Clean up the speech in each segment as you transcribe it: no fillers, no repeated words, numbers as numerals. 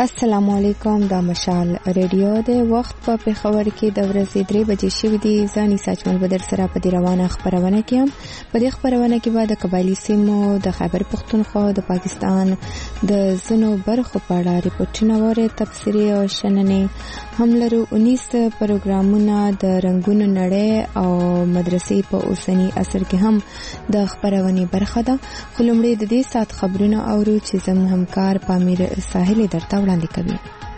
السلام علیکم. دا مشال ریډیو د وخت په پیښور کې د ورځې 3 بجې شوې دي. ځاني ساجمل بدر سره په دې روانه خبرونه کې هم په دې خبرونه کې به د قبایلی سیمو د خیبر پختونخوا د پاکستان د زنو برخو په اړه ریپورتونه وره تفسیری او شننې هم لرو. 19 پروګرامونه د رنگونو نړۍ او مدرسې په اوسنی عصر کې هم د خبرونه برخه ده. خلمړې د دې سات خبرونه اورو چې زموږ همکار پامیر ساحل درته وړاندې کوي.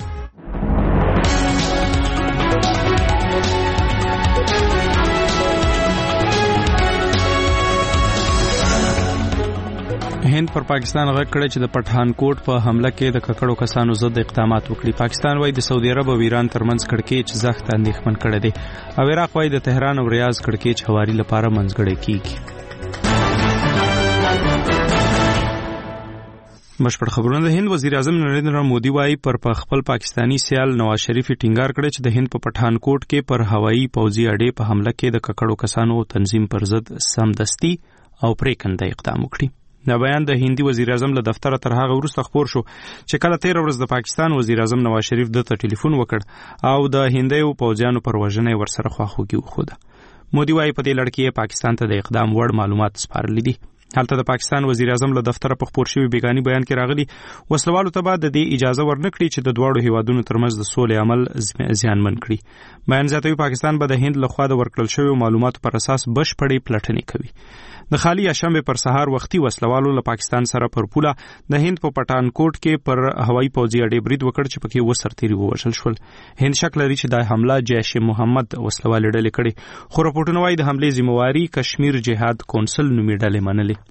هند پر پاکستان غږ کړی چې د پټهانکوټ په حمله کې د ککړو کسانو ضد اقدامات وکړي. پاکستان وايي د سعودي عرب او ایران ترمنځ کړکېچ زخت اندېښمن کړی دی او عراق وايي د تهران او ریاض کړکېچ هواري لپاره منځګړی کیږي. بشپړ خبرونه. د هند وزیر اعظم نریندر مودي وايي پر خپل پاکستانی سیال نواز شریف ټینګار کړی چې د هند په پټهانکوټ کې پر هوایي پوځي اډې په حمله کې د ککړو کسانو تنظیم پر ضد سمدستي او پریکنده اقدام وکړي. دا بیان د هندي وزیر اعظم له دفتر تر هغه وروسته خبر شو چې کله 13 ورځ د پاکستان وزیر اعظم نواز شریف دته ټلیفون وکړ او د هندیو پوځیانو پر وژنې ورسره خواخوږي وښوده. مودي وايي په دې لړ کې پاکستان ته د اقدام وړ معلومات سپارلي دي. حالته د پاکستان وزیر اعظم له دفتر په خبر شوی بیگانی بیان کې راغلی وسلوالو ته بعد د دې اجازه ورنکړي چې د دواړو هیوادونو ترمنځ د سولې عمل زیانمن کړي. بیان زیاتوي پاکستان به د هند لخوا د ورکړل شوی معلوماتو پر اساس بشپړې پلټنې کوي. د خالی شنبه پر سهار وختي وسلوالو له پاکستان سره پر پوله د هند په پټانکوټ کې پر هوایي پوځي اډې برید وکړ چې پکې وسرتيري ووژل شول. هند شک لري چې د حمله جیش محمد وسلوال ډلې کړي خو راپورټونه وايي د حمله ذمہواری کشمیر جهاد کونسل نومي ډلې منلې.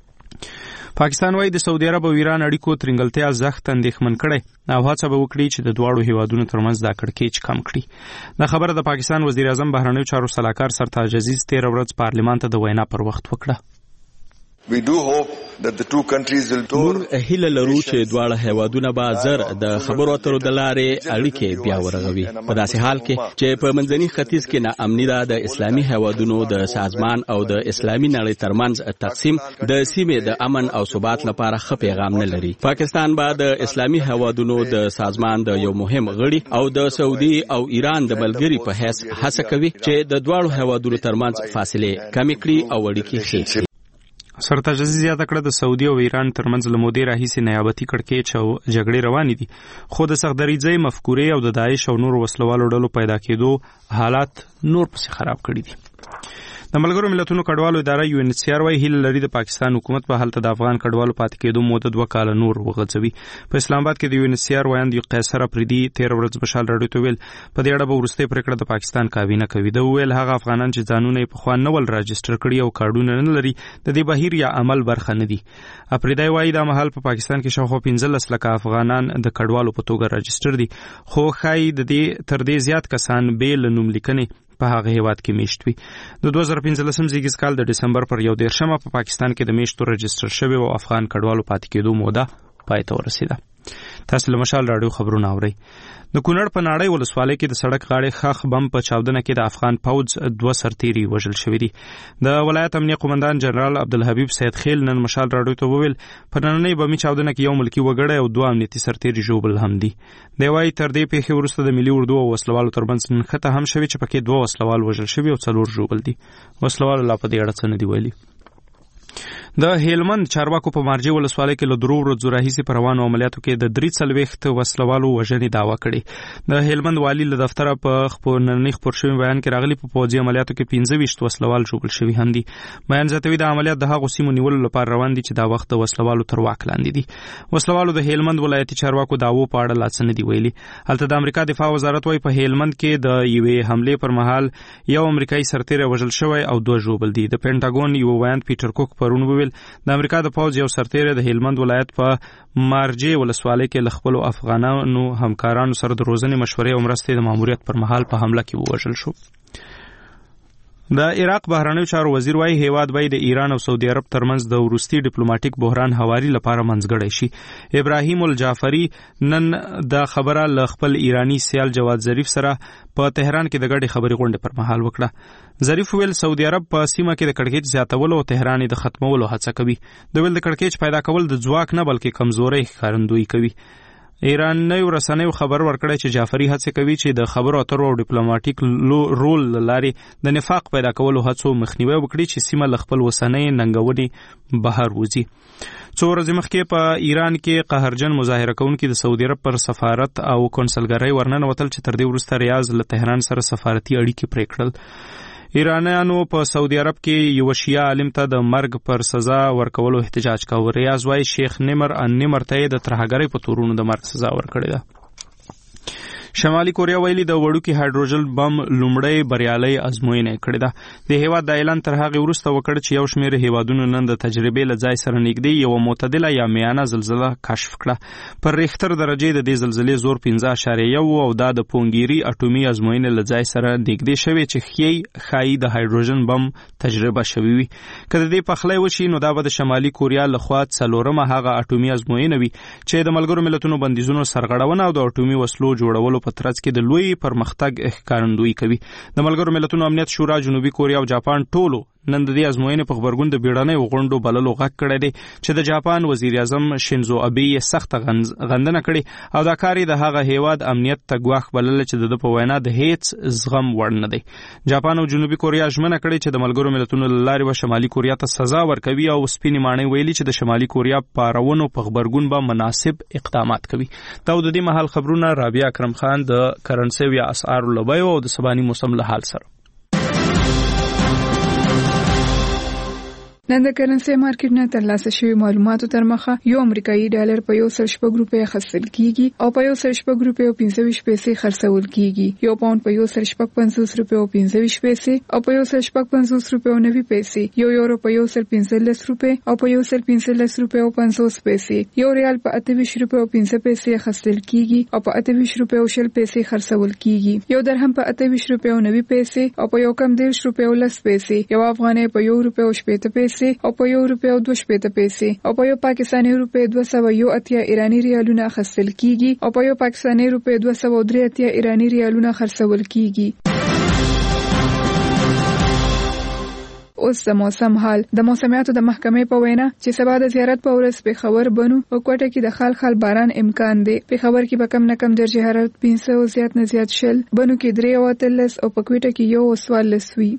پاکستان وايي د سعودي عرب او ایران اړیکو ترنګلتیا زخت اندېښمن کړي او هڅه به وکړي چې د دواړو هیوادونو ترمنځ دا کړکېچ کم کړي. دا خبره د پاکستان وزیر اعظم بهرنیو چارو سلاکار سرتاج عزیز 13 ورځ پارلیمان ته د وینا پر وخت وکړه. We do hope that the two countries will tour. هیله لرو چې دواړه هیوادونه به زر د خبرو اترو د لارې اړیکې بیا ورغوي په داسې حال کې چې په منځني ختیځ کې ناامني د اسلامي هیوادونو د سازمان او د اسلامي نړۍ ترمنځ تقسیم د سیمې د امن او ثبات لپاره ښه پیغام نه لري. پاکستان به د اسلامي هیوادونو د سازمان د یو مهم غړي او د سعودي او ایران د ملګري په حیث هڅه کوي چې د دواړو هیوادونو ترمنځ فاصله کم کړي او اړیکې ښې کړي. سرتاج عزیز یاد کړ د سعودي او ایران ترمنځ له مودې راهیسې نیابتي کړکېچ او جګړې روانې دي خو د سختدریځۍ مفکورې او د داعش او نور وسلوالو ډلو پیدا کېدو حالات نور پسې خراب کړي دي. د ملګرو ملتونو کډوالو اداره UNHCR وايي هیله لري د پاکستان حکومت په حالت د افغان کډوالو پاتې کېدو موده 2 کال نور وغځوي. په اسلام آباد کې د UNHCR وایند قیصر افریدي 13 ورځ بشال راډیو ته ویل په دې اړه به وروستۍ پریکړه د پاکستان کابینه کوي. د ویل هغه افغانان چې ځانونه په خوان نول راجستر کړي او کارډونه نه لري د دې بهیر یا عمل برخه نه دي. افریدي وايي د مهال په پاکستان کې شاوخوا 15 لک افغانان د کډوالو په توګه راجستر دي خو خای د دې تر دې زیات کسان بیل نوم لیکنې په هغه هیواد کې میشت وي. د 2015 زیږیز کال د ډسمبر پر 11 په پاکستان کې د میشتو رجستر شوی او افغان کډوالو پاتې کېدو موده پای ته ورسیده. تاسو له مشال راډیو خبرونه اورئ. د کونړ په ناړۍ ولسوالۍ کې د سړک غاړې خخ بم په چاودنه کې د افغان پوځ 2 سرتیري وژل شوي دي. د ولایت امنیه قومندان جنرال عبدالحبیب سید خیل نن مشال راډیو ته وویل په نننۍ بمي چاودنه کې یو ملکی وګړی او 2 امنیتي سرتیري ژوبل هم دي. دی وايي تر دې پیښې وروسته د ملي اردو او وسلوالو ترمنځ نښته هم شوې چې پکې 2 وسلوال وژل شوي او 4 ژوبل دي. وسلوال لا په دې اړه څه نه دی ویلي. د هلمند چارواکو په مارجې ولسوالۍ کې له 3 ورځو راهیسې په روانو عملیاتو کې د 43 وسلوالو وژنې دعوا کړې. د هلمند والي له دفتره په نننۍ خبر شوی بیان کې راغلي په پوځي عملیاتو کې 25 وسلوال ژوبل شوي هم دي. بیان زیاتوي د عملیات د هغو سیمو نیولو لپاره روان دي چې دا وخت د وسلوالو تر واک لاندې دي. وسلوالو د هلمند ولایتي چارواکو دعوو په اړه لا څه نه دي ویلي. هلته د امریکا دفاع وزارت وايي په هلمند کې د یوې حملې پر مهال یو امریکایي سرتیری وژل شوی او 2 ژوبل دي. د پینټاګون یو وایند پیټر کوک پرون ویل د امریکا د پوځ یو سرتیری د هلمند ولایت په مارجې ولسوالۍ کې له خپلو افغانانو همکارانو سره د روزنې مشورې او مرستې د ماموریت پر مهال په حمله کې ووژل شو. د عراق بهرنیو چارو وزیر وايي هیواد به د ایران او سعودي عرب ترمنځ د وروستي ډیپلوماټیک بحران هواري لپاره منځګړی شي. ابراهیم الجعفری نن د خبره له خپل ایرانی سیال جواد ظریف سره په تهران کې د ګډې خبرې غونډې پر مهال وکړه. ظریف ویل سعودي عرب په سیمه کې د کړکېچ زیاتولو او تهران د ختمولو هڅه کوي. د ویل د کړکېچ پیدا کول د ځواک نه بلکې کمزورۍ ښکارندویي کوي. ایراني رسنیو خبر ورکړی چې جعفری هڅه کوي چې د خبرو اترو او ډیپلوماټیک رول لاري د نفاق پیدا کولو هڅو مخنیوي وکړي چې سیمه ل خپل وسنۍ ننګونې بهر وځي. څو ورځې مخکې په ایران کې قهرجن مظاهره کوونکي د سعودي عرب پر سفارت او کنسلګرۍ ورننوتل چې تر دې وروسته ریاض له تهران سره سفارتي اړیکې پرې کړل. ایرانیانو په سعودي عرب کې یو شیعه عالم ته د مرګ پر سزا ورکولو احتجاج کاوه. ریاض وايي شیخ نمر ته د ترهګرۍ په تورونو د مرګ سزا ورکړې ده. شمالي کوریا ویلي د وړوکي هایدروجن بم لومړی بریالي ازموینه کړې ده. د هیواد د اعلان تر هغه وروسته وکړ چې یو شمېر هیوادونو نن د تجربې له ځای سره نږدې یو معتدله یا میانه زلزله کشف کړه. پر ریختر درجه د دې زلزلې زور 15.1 او دا د پونګيري اټومي ازموینه له ځای سره نږدې شوی چې خای د هایدروجن بم تجربه شوی وي. کله دې پخلی وشي نو دا به د شمالي کوریا لخوا څلورمه هغه اټومي ازموینه وي چې د ملګرو ملتونو بندیزونو سرغړونه او د اټومي وسلو جوړولو په ترڅ کې د لوی پرمختګ ښکارندویي کوي. د ملګرو ملتونو امنیت شورا جنوبي کوریا او جاپان ټولو نن د دې ازموینې په خبرګون د بیړنۍ غونډو بللو غږ کړی دی چې د جاپان وزیر اعظم شینزو ابي یې سخت غندنه کړې او دا کار د هغه هیواد امنیت ته ګواښ بلل چې د په وینا د هیڅ زغم وړ نه دی. جاپان او جنوبي کوریا ژمنه کړې چې د ملګرو ملتونو له لارې به شمالي کوریا ته سزا ورکوي او سپینې ماڼۍ ویلي چې د شمالي کوریا پارونو په خبرګون به مناسب اقدامات کوي. دا د دې مهال خبرونه رابعه اکرم خان د کرنسي یا اسعار لوبیو او د سباني موسم له حال سره. نن د کرنسي مارکیټ نه ترلاسه شوی معلوماتو تر مخه یو امریکایي ډالر په 1.4 روپیا خرڅل کیږي او په 1.4 روپیا 25 پیسې خرڅول کیږي. یو پاوند په 1.50 روپیا 25 پیسې او په 1.50 روپیا 90 پیسې. یو یورو په 1.15 روپیا او په 1.15 روپیا 50 پیسې. یو ریال په 28 روپیا 15 پیسې خرڅل کیږي او په 28 روپیا 10 پیسې خرڅول کیږي. یو درهم په 28 روپیا 90 پیسې او په یو کم 10 روپیا 10 پیسې. یو افغانۍ په 1 روپیا 80 پیسې او په 1 روپیا 2 پیسې او په یو پاکستاني روپیا 201 ایرانی ریالونه خرڅل کیږي او په یو پاکستاني روپیا 203 ایرانی ریالونه خرڅول کیږي. اوس د موسم حال. د موسمیاتو د محکمې په وینا چې سبا د زیارت په ورځ په خبر بنو او کوټه کې د خال باران امکان دی. په خبر کې به کم نه کم درجه حرارت 15 او زیات نه زیات شل، بنو کې 3 او په کوټه کې 1 وي.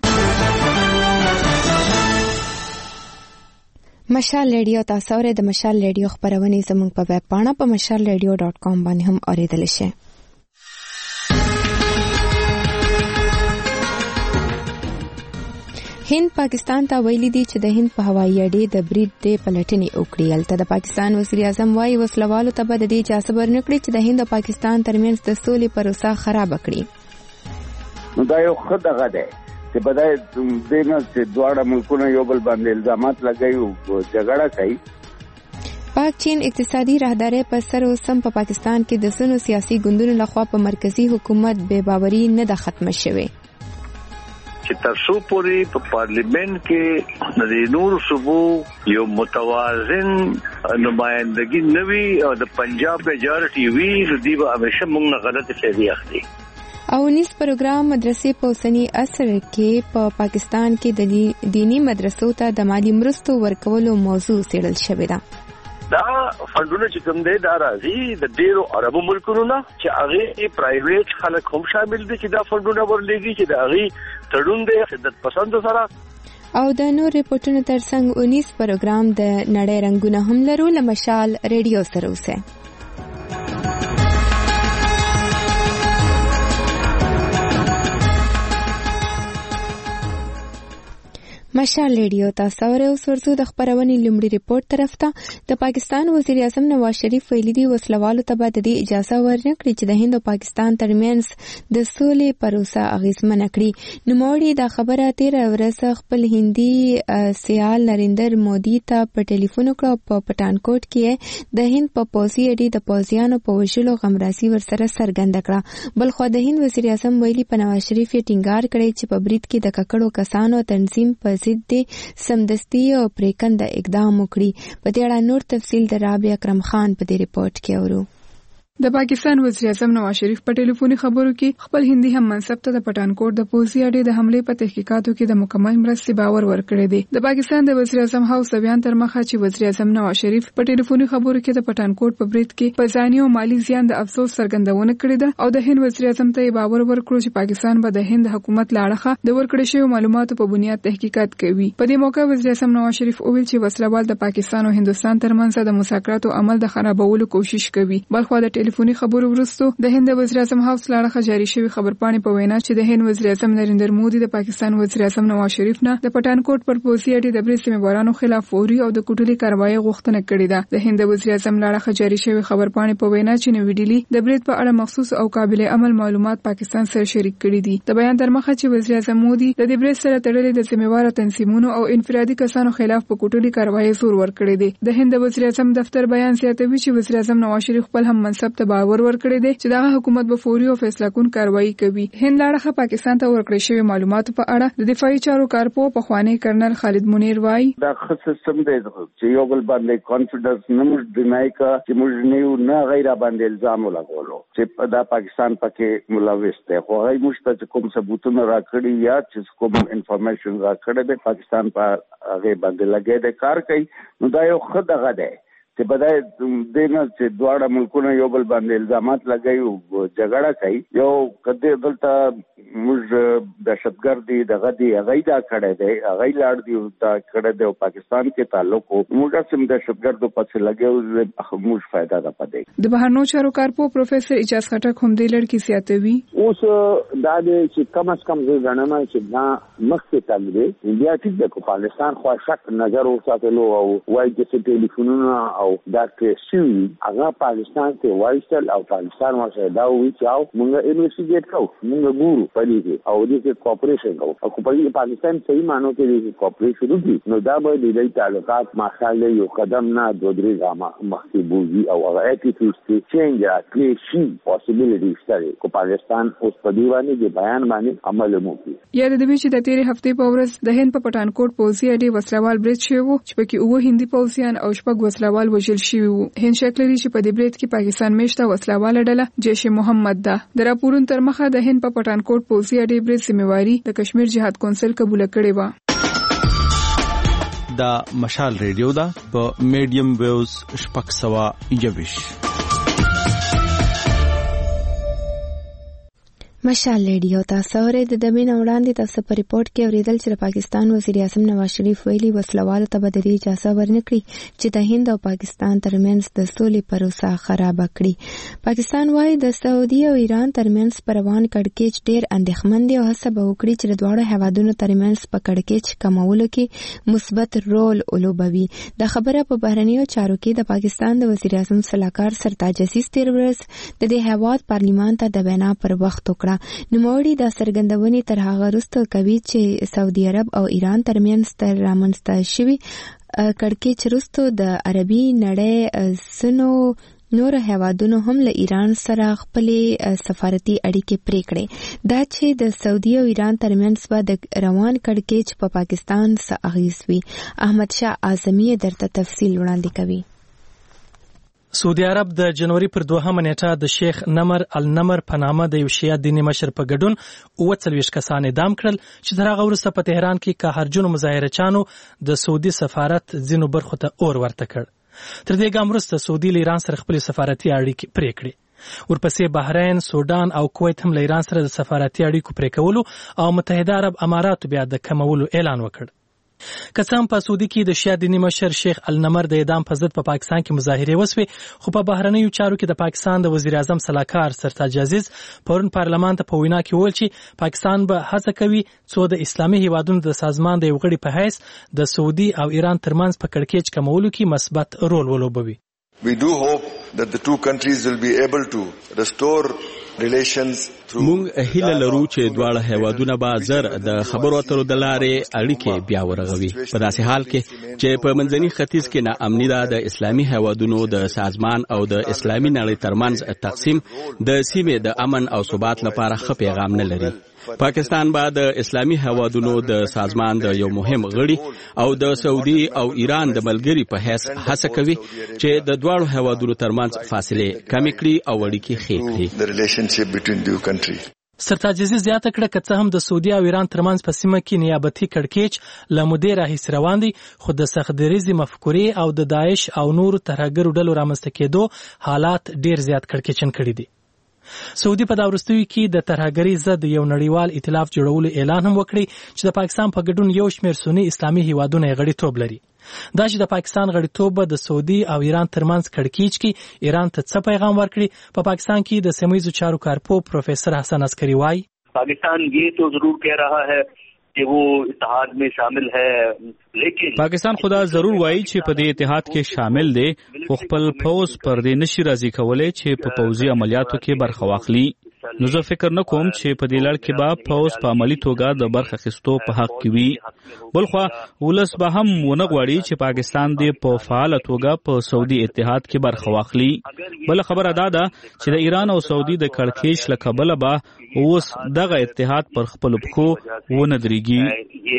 مشال ریډیو تاسو اورئ. د مشال ریډیو خبرونه زموږ په ویب پاڼه په mashalradio.com باندې هم اوریدل شي. هند پاکستان ته ویلي دي چې د هند په هوایي اډې د برید د پلټنې وکړي. البته د پاکستان وزیر اعظم وايي وسلوالو ته به د دې اجازه ورنکړي چې د هند او پاکستان ترمنځ د سولې پروسه خراب کړي. نو دا یو خدغه ده چې بدای دینه چې دواړه ملکونه یو بل باندې الزامات لګوي او جګړه کوي. پاک چین اقتصادي راهداري په سر او سم په پاکستان کې د سونو سیاسي ګوندونو لخوا په مرکزی حکومت بے باوري نه د ختمه شوه. چې تاسو پوری په پارلیمنت کې د نور صوبو یو متوازن نمائندګي نوي او د پنجاب میجارټي وی د دې به همیشه موږ نه غلط فیصله اخلي. او نیس پروګرام مدرسې په اوسنی عصر کې په پاکستان کې د دینی مدرسو ته د مالی مرستو ورکولو موضوع څېړل شوې ده. دا فندونه چې کوم دی دا راځي د ډیرو عربو ملکونو نه چې هغه پرایویټ خلک هم شامل دي چې دا فندونه ورلېږي چې دا هغه تړون دی خدمت پسند سره. او د نور ریپورتونو ترڅنګ 19 پروګرام د نړۍ رنگونه هم لرو. له مشال ریډیو سره اوسه. مشال ریډیو تاسو اورئ. اوس ورځو د خبرونې لومړی ریپورت طرف ته. د پاکستان وزیر اعظم نواز شریف ویلي دی وسلوالو ته به د دې اجازه ورنکړي چې د هند او پاکستان ترمنځ د سولې پروسه اغیزمنه کړي. نوموړي دا خبره تیره ورځ خپل هندي سیال نریندر مودي ته په ټلیفون وکړه. په پټانکوټ کې د هند په پوځي اډې د پوځیانو په وژلو غمرازي ورسره څرګنده کړه. بلخو د هند وزیر اعظم ویلي په نواز شریف یې ټینګار کړی چې په برید کې د ککړو کسانو تنظیم په ضد دي سمدستي او پریکنده اقدام وکړي. په دې اړه نور تفصیل د رابعه اکرم خان په دې ریپورت کې اورو. د پاکستان وزیر اعظم نواز شریف په ټلیفوني خبرو کې خپل هندي هم منصب ته د پټانکوټ د پوځي اډې د حملې په تحقیقاتو کې د مکمل مرستې باور ورکړی دی. د پاکستان د وزیر اعظم هاوس بیان تر مخه چې وزیر اعظم نواز شریف په ټلیفوني خبرو کې د پټانکوټ په برید کې په ځاني او مالی زیان د افسوس څرګندونه کړې ده او د هند وزیر اعظم ته باور ورکړو چې پاکستان به د هند حکومت لاړه د ورکړې شوی معلوماتو په بنیاد تحقیقات کوي. په دې موقع وزیر اعظم نواز شریف وویل چې وسلوال د پاکستان او هندستان ترمنځ د مذاکراتو عمل د خرابولو کوشش کوي. بلخو د ټلیفوني خبرو د هند وزیر اعظم هاوس لاړه جاری شوی خبرپاڼې په وینا چې د هند وزیر اعظم نریندر مودي د پاکستان وزیر اعظم نواز شریف نه د پټانکوټ پر پوځي اډې د برید ذمہوارانو خلاف فوري او د کوټلي کاروایی غوښتنه کړې ده. د هند وزیر اعظم لاړه جاری شوی خبرپاڼې په وینا چې نوې ډیلی د برید په اړه مخصوص او قابل عمل معلومات پاکستان سره شریک کړي دي. د بیان تر مخه چې وزیر اعظم مودي د دې برید سره تړلې د ذمہوار تنظیمونو او انفرادي کسانو خلاف په کوټلي کاروایی زور ورکړي دي. د هند وزیر اعظم دفتر بیان زیاتوي چې وزیر اعظم نواز شریف خپل هم منصب ته باور ورکړي دي چې دغه حکومت به فوري او فیصله کون کاروایی کوي. هند لاړه پاکستان ته ورکړې شوی معلوماتو په اړه د دفاعي چارو کارپو په خوانی کرنل خالد منیر وایي دا ښه سیستم دی چې یو بل باندې کانفیډنس نه موږ ډینای کا چې موږ نه غیر باندې الزام لګولو چې دا پاکستان پکې ملوث دی. خو هغه موږ ته کوم ثبوتونه راکړي یا چې کوم انفارمیشن راکړي د پاکستان په هغه باندې لګي د کار کوي نو دا یو ښه دغه دی چې بدای دینه چې دواړه ملکونه یو بل باندې الزامات لګوي او جګړه کوي. یو کده دلته موږ دهشتګردي دغه دی هغه دا کړه دی هغه لاړ دی دا کړه دی او پاکستان کې تعلق موږ سم دهشتګردو پڅ لګیو موږ فائدہ ده پدې. د بهرنیو چارو کارپو پروفیسور اجاز خټک هم د لړکی سیاتوي اوس دا د چې کم از کم زه غنمه چې دا مخکې تل دی انډیا ټیک د پاکستان خو شک نظر وساتلو او وایي چې ټلیفونونه او دا کیسي هغه پاکستان ته وایسل او پاکستان ورسره دا وی چې موږ انویسټیګیټ کوو موږ ګورو پدې کې او دې کوپریشن کوو او په پاکستان صحیح مانو کې دې کوپریشن وکړي نو دا به د دې تعلقات ماخاله یو قدم نه دوه درې ګامه مخکې بوزي او هغه اټیټیوډ کې چینج راکړي شي پوسیبিলিټی شته کو پاکستان اوس په دی باندې د بیان باندې عمل وکړي. یا د دې چې د تیرې هفته په ورځ د هند په پټانکوټ پوځي اډې وسلوال برید شوی چې پکې اوه هندي پوځیان او شپږ وسلوال وژل شوي وو. هند شک لري چې په دې برید کې پاکستان میشته وسلواله ډله جیش محمد ده. د راپورونو تر مخه د هند په پټانکوټ پوځي اډې برید ذمہواري د کشمیر جهاد کونسل قبول کړې و. دا مشال ریډیو دا په میډیم ویوز شپږ سوه یویش. مشال ریډیو تاسو اورئ د دمین وړاندې تاسو په ریپورت کې اوریدل چې پاکستان وزیر اعظم نواز شریف ویلي وسلوالو ته به د دې اجازه ورنکړي چې د هند او پاکستان ترمنځ د سولې پروسه خراب کړي. پاکستان وايي د سعودي او ایران ترمنځ روان کړکېچ ډېر اندېښمن دی او هڅه به وکړي چې د دواړو هیوادونو ترمنځ په کړکېچ کمولو کې مثبت رول ولوبوي. دا خبره په بهرنیو چارو کې د پاکستان د وزیر اعظم سلاکار سرتاج عزیز تیر ورځ د دې هیواد پارلیمان ته د وینا پر وخت وکړه. نوموړي دا څرګندونې تر هغه وروسته کوي چې سعودي عرب او ایران ترمنځ تر رامنځته شوي کړکېچ وروسته د عربي نړۍ ځینو نور هیوادونو هم له ایران سره خپلې سفارتي اړیکې پرې کړې. دا چې د سعودي او ایران ترمنځ به د روان کړکېچ په پاکستان څه اغیز وي. احمد شاه اعظمي درته تفصیل وړاندې کوي. سعودي عرب د جنوري پر 2 نیټه د شیخ نمر النمر په نامه د یو شیعه دیني مشر په ګډون 40 کسان اعدام کړل چې تر هغه وروسته په تهران کې قهرجنو مظاهرچانو د سعودي سفارت ځینو برخو ته اور ورته کړ. تر دې ګام وروسته سعودي له ایران سره خپل سفارتي اړیکې پرې کړې. ورپسې بحرین، سودان او کویت هم له ایران سره د سفارتي اړیکو پرې کولو او متحده عرب اماراتو بیا د کمولو اعلان وکړ. که څه هم په سعودي کې د شیعه دیني مشر شیخ النمر د اعدام په ضد په پاکستان کې مظاهرې وسوې، خو په بهرنیو چارو کې د پاکستان د وزیر اعظم سلاکار سرتاج عزیز پرون پارلمان ته په وینا کې وویل چې پاکستان به هڅه کوي څو د اسلامي هیوادونو د سازمان د یو غړي په حیث د سعودي او ایران ترمنځ په کړکېچ کمولو کې مثبت رول ولوبوي. We do hope that the two countries will be able to restore relations through مونږ هیله لرو چې دواړه هیوادونه به زر د خبرو اترو د لارې اړیکې بیا ورغوي، په داسې حال کې چې په منځني ختیځ کې ناامني ده. د اسلامي هیوادونو د سازمان او د اسلامي نړۍ ترمنځ تقسیم د سیمې د امن او ثبات لپاره ښه پیغام نه لري. پاکستان به د اسلامي هیوادونو د سازمان د یو مهم غړي او د سعودي او ایران د ملګری په حیث هڅه کوي چې د دواړو هیوادونو ترمنځ فاصله کمې کړي او اړیکې ښې کړي. سرتاج عزیز زیاته کړه که څه هم د سعودي او ایران ترمنځ په سیمه کې نیابتي کړکېچ له مودې راهیسې روان دی، خو د سخت دریځې مفکورې او د داعش او نورو ترهګرو ډلو رامنځته کېدو حالات ډیر زیات کړکېچن کړي دي. سعودي په دا وروستیو کې د ترهګرۍ ضد یو نړیوال ائتلاف جوړولو اعلان هم وکړي چې د پاکستان په ګډون یو شمېر سني اسلامي هیوادونه یې غړیتوب لري. دا چې د پاکستان غړیتوب به د سعودي او ایران ترمنځ کړکېچ کې ایران ته څه پیغام ورکړي، په پاکستان کې د سیمه‌ییزو چارو کارپوه پروفیسر حسن عسکری وایي پاکستان یہ تو ضرور کہہ رہا ہے کہ وہ اتحاد میں شامل ہے، لیکن پاکستان خدا ضرور وایي چې په دې اتحاد کې شامل دی، خو خپل پوز پر دې نشي راضي کولای چې په پوځي عملیاتو کې برخه واخلي. نو زه فکر نه کوم چې په دې لړ کې به پوز په عملی توګه د برخه اخیستو په حق کې وي. بلخوا ولس به هم ونه غواړي چې پاکستان دې په فعاله توګه په سعودي اتحاد کې برخه واخلي. بل خبره دا ده چې د ایران او سعودي د کړکېچ له کبله به اوس دغه اتحاد پر خپل پښو ونه درېږي.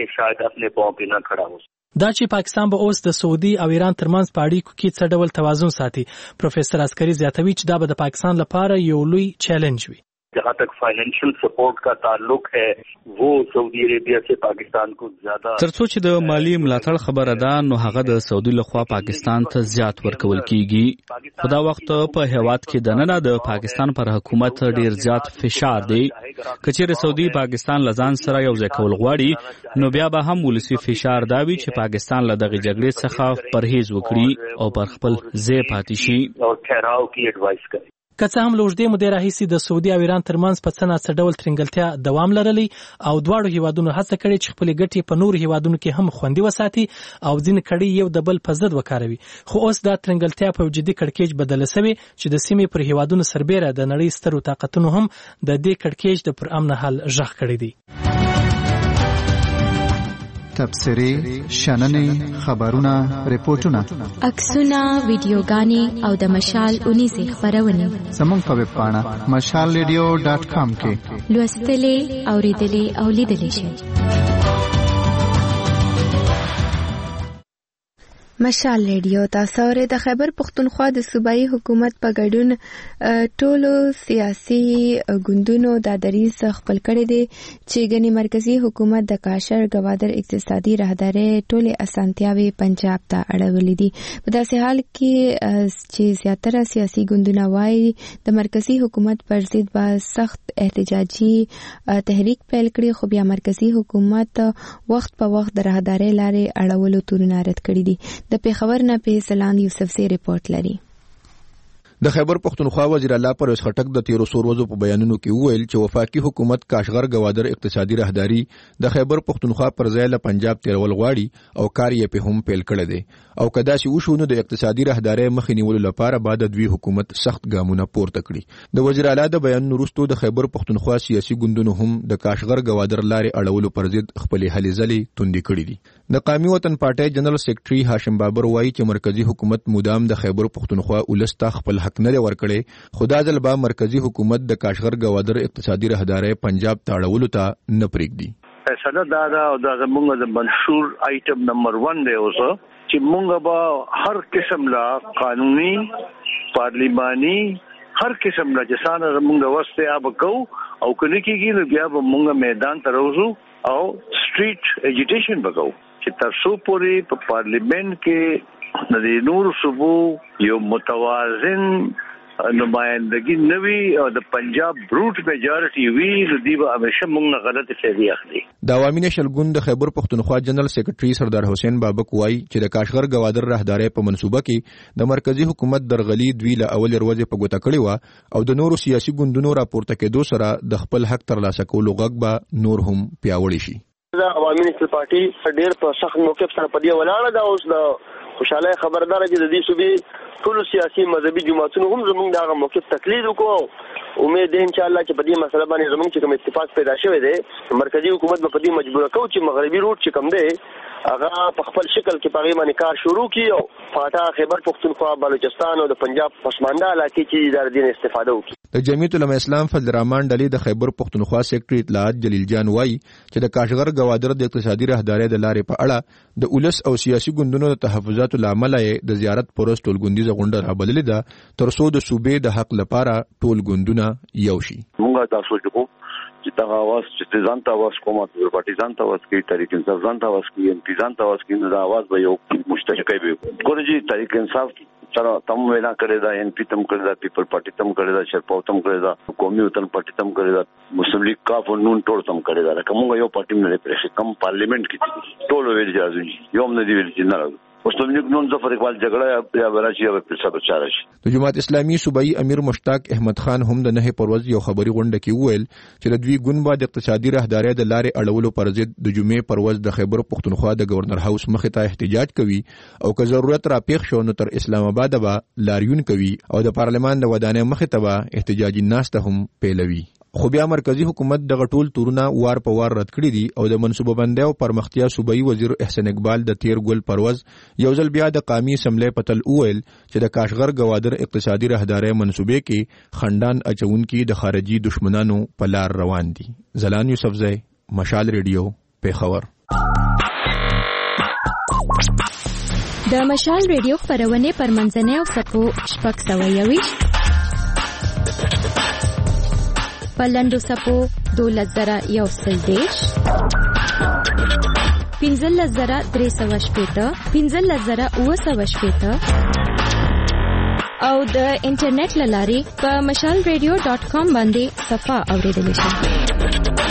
دا چې پاکستان به اوس د سعودي او ایران ترمنځ په اړیکو کې څه ډول توازن ساتي، پروفیسر عسکری زیاتوي چې دا به د پاکستان لپاره یو لوی چیلنج وي. جہاں تک فائنینشل سپورٹ کا تعلق ہے وہ سعودی عربیہ سے پاکستان کو زیادہ ترڅو چې د مالی ملاتړ خبره ده نو هغه د سعودي لخوا پاکستان ته زیات ورکول کیږي. خو دا وخت په هیواد کې دننه د پاکستان پر حکومت ډیر زیات فشار دی. کچېر سعودي پاکستان لزان سره یو ځای کول غواړي نو بیا به هم ولسی فشار داوي چې پاکستان له دغه جګړې څخه پرهیز وکړي او پر خپل ځای پاتې شي او ټهراو کی اډوایس کوي. که څه هم له اوږدې مودې راهیسې د سعودي او ایران ترمنځ په څه ناڅه ډول ترنګلتیا دوام لرلی او دواړو هیوادونو هڅه کړې چې خپلې ګټې په نورو هیوادونو کې هم خوندي وساتي او ځینې کړۍ یو د بل په ضد وکاروي، خو اوس دا ترنګلتیا په یو جدي کړکېچ بدله سوې چې د سیمې پر هیوادونو سربیره د نړۍ سترو طاقتونو هم د دې کړکېچ د پر امن حل غږ کړی دی. تبصرې، شننې، خبرونه، ریپورتونه، عکسونه، ویډیوګانې او د مشال اونیزې خپرونې زموږ په ویب پاڼه mashalradio.com کې لوستلې، اوریدلې او لیدلې شئ. مشال ریډیو تاسو ورته د خیبر پختونخوا د صوبایي حکومت په ګډون ټولو سیاسي ګوندونو د دریځ خپل کړی دی چې ګنې مرکزی حکومت د کاشر گوادر اقتصادي راهداري ټولې اسانتیاوي پنجاب ته اړولې دي. په داسې حال کې چې زیاتره سیاسي ګوندونه وایي د مرکزی حکومت پر ضد به سخت احتجاجي تحریک پیل کړي، خو بیا مرکزی حکومت وخت په وخت د راهداري لارې اړولو تورونه رد کړي دي. د پیښور نه فیصل یوسف سے رپورت لري. د خیبر پختونخوا وزیر الله پرویز خټک د 1300 ورځو په بیانونو کې وویل چې وفاقي حکومت کاشغر گوادر اقتصادي راهداري د خیبر پختونخوا پر ځای له پنجاب تیرول غواړي او کار یې په هم پیل کړی دی او کدا چې وشونه د اقتصادي راهداري مخې نیولو لپاره بعد د دوی حکومت سخت ګامونه پورته کړي. د وزیر اعلی د بیان وروسته د خیبر پختونخوا سیاسي ګوندونو هم د کاشغر گوادر لارې اړولو پر ضد خپل هلې ځلې توندې کړې دي. د قومي وطن پارټي جنرال سیکریټري هاشم بابر وایي چې مرکزی حکومت مدام د خیبر پختونخوا ولسته خپل حق نه ورکړي، خو دا ځل به مرکزی حکومت د کاشغر گوادر اقتصادي راهداري پنجاب ته اړولو ته نه پرېږدي. فیصله دا ده او دا زموږ د منشور آیټم نمبر 1 دی اوس چې موږ به هر قسم لا قانوني پارلیماني هر قسم لا جسانه موږ واسطه اب کو او کني کېږي نو بیا به موږ میدان ته راوځو او سټریټ اجیټیشن وکړو چې تاسو پورې په پارلیمنت کې د نور صوبو یو متوازن نمائندگی نوی او د پنجاب بروټ میجارټي وی د دی به همیشه موږ غلط فیصله اخلي. د عوامي نشل ګوند د خیبر پختونخوا جنرال سیکریټري سردار حسین بابک وایي چې د کاشغر گوادر راهداري په منصوبه کې د مرکزی حکومت درغلي دوی له اول ورځې په ګوته کړی و او د نورو سیاسي ګوندونو راپورته کېدو سره د خپل حق ترلاسه کولو غږ به نور هم پیاوړی شي. د عوامي نشل پارټي ډېر په سخت موقف سره په دې ولاړه ده. اوس د خوشاله خبردار چې د دې صوبې ټول سیاسي مذهبي جماعتونو هم زموږ دغه موقف تقلید وکړو. امید ده ان شاء الله چې په دې مسله باندې زموږ چې کوم اتفاق پیدا شوی دی مرکزی حکومت په دې مجبور کوي چې مغربي روټ چې کوم دی هغه په خپل شکل کې په غیمه کار شروع کړي او فاټا خیبر پختونخوا بلوچستان او د پنجاب پسمانده علاقې چې د دین استفاده وکړي. د جمعیت العلماء اسلام فضل الرحمن ډلې د خیبر پختونخوا سیکرټری اطلاعات جلیل جان وایي چې د کاشغر گوادر د اقتصادي راهدارۍ د لارې په اړه د اولس او سیاسي ګوندونو د تحفظاتو لامل د زیارت پروس ټولګوندیزه غونډه رابللې ده ترڅو د صوبې د حق لپاره ټول ګوندونه یو شي. موږ تاسو ته چې دا आवाज چې ځان ته आवाज کومه د پارتیزان ته आवाज کوي تحریک انصاف ځان ته आवाज کوي انتظام ته आवाज کوي نو دا आवाज به یو مشترکه وي. ګورځي تحریک انصاف سره تم وینا کړی دا ان پی تم کړی دا پیپل پارټي تم کړی دا شرپاو تم کړی دا قومي وطن پارټي تم کړی دا مسلم لیگ کاف او نون ټول تم کړی دا کومه یو پارټي نه پرې کم پارلیمنت کې ټول ویل راځي یو نه دی ویل چې نه مسلم لیگ نون ظفر اقبال جګړه یا وراشي او په سبب چارش. د جماعت اسلامي صوبایي امیر مشتاق احمد خان هم د نه پروز یو خبري غونډه کې وویل چې د دوی ګوند د اقتصادي راهدارۍ د لارې اړولو پر ضد د جمعې پروز د خیبر پختونخوا د گورنر هاوس مخې ته احتجاج کوي او که ضرورت را پیښ شو نو تر اسلام آباد به لاریون کوي او د پارلمان د ودانۍ مخې ته به احتجاجي ناسته هم پیلوي. خو بیا مرکزی حکومت د غټول تورونه وار په وار رد کړی دي او د منصوبه بندۍ او پرمختیا صوبایي وزیر احسان اقبال د تیر ګل پروز یو ځل بیا د قومي اسمبلی پتل اویل چې د کاشغر گوادر اقتصادي راهدارۍ منصوبې کې خندان اچونکي د خارجي دشمنانو په لار روان دي. زلان یوسفزئی، مشال ریډیو، پیښور. د مشال ریډیو خبرونه پر منځنۍ او سپو شپږ سوه یویشت پلندو سپو 2011 15,380 15,980 او د انټرنیټ لاري په mashalradio.com باندې صفه اوریدل شي.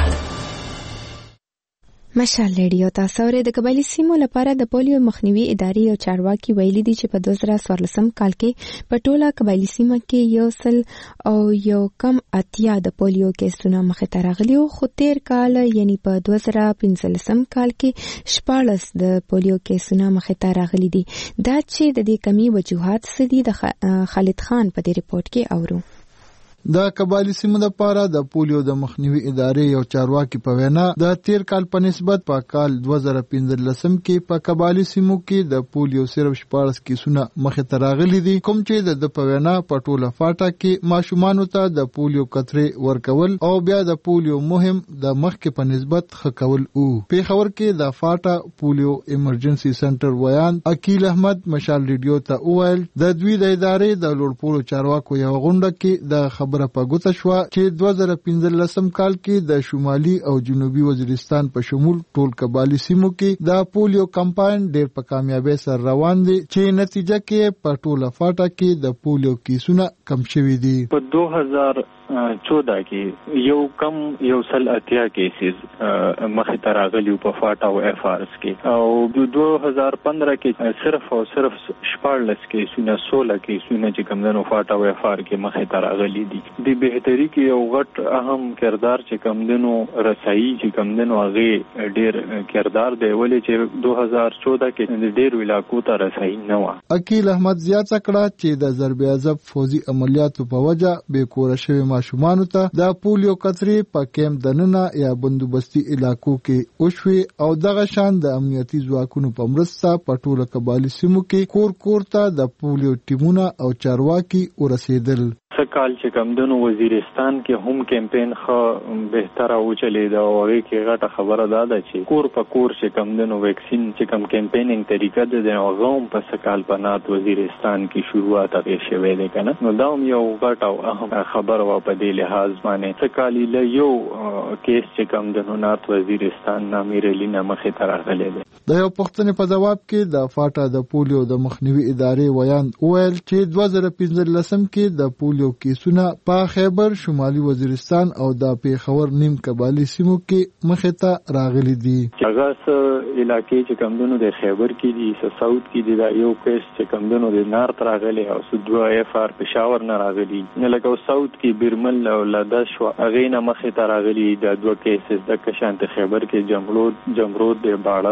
مشال ریډیو تاسو ورته د قبایلی سیمو لپاره د پولیو مخنیوي ادارې او چارواکي ویلي دي چې په 2014 کال کې په ټوله قبایلی سیمه کې یو سل او یو کم اتیا د پولیو کیسونه مخې ته راغلي او خو تیر کال یعنی په 2015 کال کې 14 د پولیو کیسونه مخې ته راغلي دي. دا چې د دې کمی وجوهات څه دي د خالد خان په دې ریپورت کې اورو. د قبایلی سیمو لپاره د پولیو د مخنیوي ادارې او چارواکي په وینا د تیر کال په نسبت په کال 2015 کې په قبایلی سیمو کې د پولیو صرف 14 کیسونه مخې ته راغلي دي کوم چې د په وینا په ټوله فاټا کې ماشومان ته د پولیو قطرې ورکول او بیا د پولیو مهم د مخکې په نسبت خکول او پیښور کې د فاټا پولیو ایمرجنسي سنټر ویان عقیل احمد مشال ریډیو ته وویل د دوی د ادارې د لوړپوړو چارواکو یو غونډه کې د خبره په ګوته شو چې 2015 کال کې د شمالي او جنوبي وزیرستان په شمول ټول قبایلی سیمو کې د پولیو کمپاین ډېر په کامیابی سره روان دي چې نتیجه کې په ټوله فاټا کې د پولیو کیسونه کم شوي دي. په 2014 کې یو سل اتیا کیسز مخې ته راغلي په فاټا او اف ارس کې او 2015 کې صرف او صرف 14 کیسونه 16 کیسونه چې کمندونو فاټا او اف ار کې مخې ته راغلي دي. د بهتري کې یو غټ اهم کردار چې کمندونو رسایي چې کمندونو هغه ډیر کردار دی ولې چې 2014 کې ډیر علاقو ته رسایي نه و. عقیل احمد زیات کړه چې د ضرب عذاب فوزي عملیاتو په وجه به کور شوی ماشومان ته د پولیو قطرې په کیمپ دننه یا بندوبستي علاقو کې اوښوي او دغه شان د امنیتي ځواکونو په مرسته په ټوله قبایلی سیمو کې کور ته د پولیو ټیمونه او چارواکي ورسېدل. سکال چې کمدنو وزیرستان کې هم کمپین خو بهتره و چلید او هغه کې غټه خبره ده چې کور په کور چې کمدنو ویکسین چې کم کمپینینګ طریقه ده هغه هم په سکال په نات وزیرستان کې شروعات هغه شوه ده کنه نو دا هم یو غټه او اهم خبره و په دې لحاظ باندې سکالی له یو کیس چې کمدنو نات وزیرستان نامیر لینا مخې ته راغلی ده. د یو پښتنې په جواب کې د فاټا د پولیو د مخنیوي ادارې ویان ویل چې 2015 کې د پولیو کیسونه په خیبر شمالي وزیرستان او د پیښور نیم قبایلی سیمو کې مخې ته راغلي دي. هغه علاقې چې کمدونو د خیبر کې دي ساوث کې دي دا یو کیس چې کمدونو د نارت راغلي او سدوا اف ار پېښور نه راغلي نه لکه ساوث کې بیرمل او لادش او هغه نه مخې ته راغلي د دوه کیسز د کشانت خیبر کې جمرود د باړه د لنډ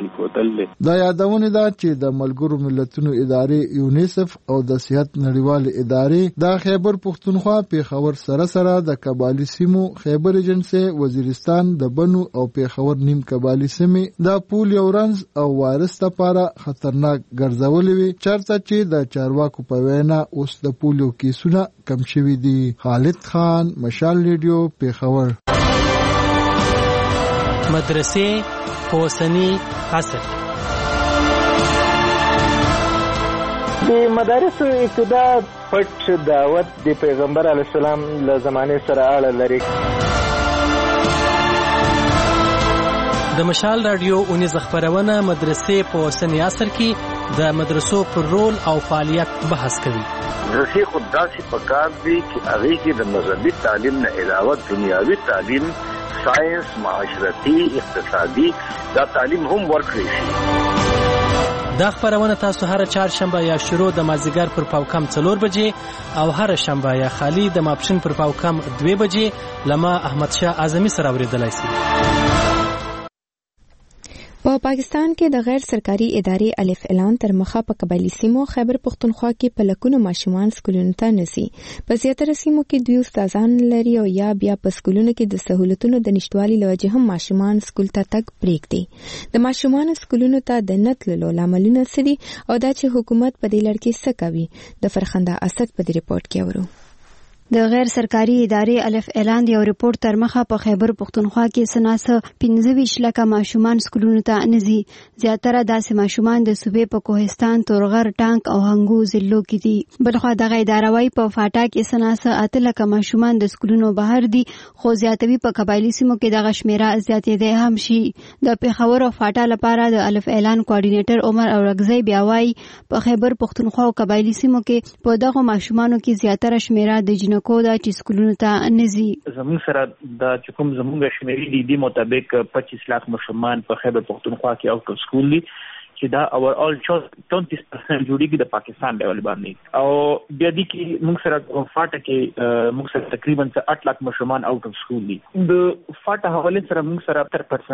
پریښودل دي. دا یادونه ده چې د ملګرو ملتونو ادارې یونیسف او د صحت نړیوال ادارې د خیبر پښتونخوا پیښور سره د قبایلی سیمو خیبر ایجنسی وزیرستان د بنو او پیښور نیم قبایلی سیمې د پولیو رنز او وایرس لپاره خطرناک ګرځولې وي، چرته چې د چارواکو په وینا اوس د پولیو کیسونه کم شوي دي. خالد خان، مشال ریډیو، پیښور. مدرسې په اوسني عصر د مدارسو ابتدا پټ دعوت د پیغمبر علیه السلام له زمانې سره اړه لري. د مشال رادیو اونیز خبرونه مدرسې په اوسني عصر کې د مدرسو پر رول او فعالیت بحث کوي. مدرسې خود داسې پکار دي چې هغې کې د مذهبي تعلیم نه علاوه دنیاوي تعلیم، ساینس، معاشرتي، اقتصادي دا تعلیم هم ورکړی شي. دا خبرونه تاسو هر چهارشنبه یا شروع د مازدیګر پر پاوکم 4 بجې او هر شنبه یا خالی د ماپښین پر پاوکم 2 بجې لما احمد شاه اعظمي سره اوریدلای شئ. په پاکستان کې د غیر سرکاري ادارې الف اعلان تر مخه په قبایلی سیمو خیبر پښتونخوا کې په لکونو ماشومان سکولونو ته نسی. په زیاتره سیمو کې دوی استادان لري او یا بیا په سکولونو کې د سہولتونو د نشټوالي لوجه هم ماشومان سکول ته تګ پرېږدي. د ماشومان سکولونو ته د نتللو لاملونه څه دي او دا چې حکومت په دې لړ کې څه کوي؟ د فرخنده اسد په دې ریپورت کې اورو. د غیر سرکاري ادارې الف اعلان یو ریپورت تر مخه په خیبر پښتونخوا کې سناسه 25 لکه ماشومان سکولونو ته نزي. زیاتره داسې ماشومان د صوبې په کوهستان، تورغر، ټانک او هنګو ضلعو کې دي. بلخو دغه اداره وايي په فاټا کې سناسه 8 لکه ماشومان د سکولونو بهر دي، خو زیاتوي په قبایلی سیمو کې دغه شمیره زیاتېدای هم شي. د پیښور او فاټا لپاره د الف اعلان کوارډینیټر عمر اورغزی بیا وايي په خیبر پښتونخوا او قبایلی سیمو کې په دغه ماشومانو کې زیاتره شمیره د جنکو دا چې سکولونو ته نزي. زموږ سره د کوم زموږ شمیرې دي مطابق 25 لک ماشومان په خیبر پښتونخوا کې او سکول دي چې دا اوورال 34% جوړیږي د پاکستان لیول باندې. او بیا دي کې موږ سره فاټا کې موږ سره تقریبا 8 لک ماشومان آوټ اف سکول دي. د فاټا حواله سره موږ سره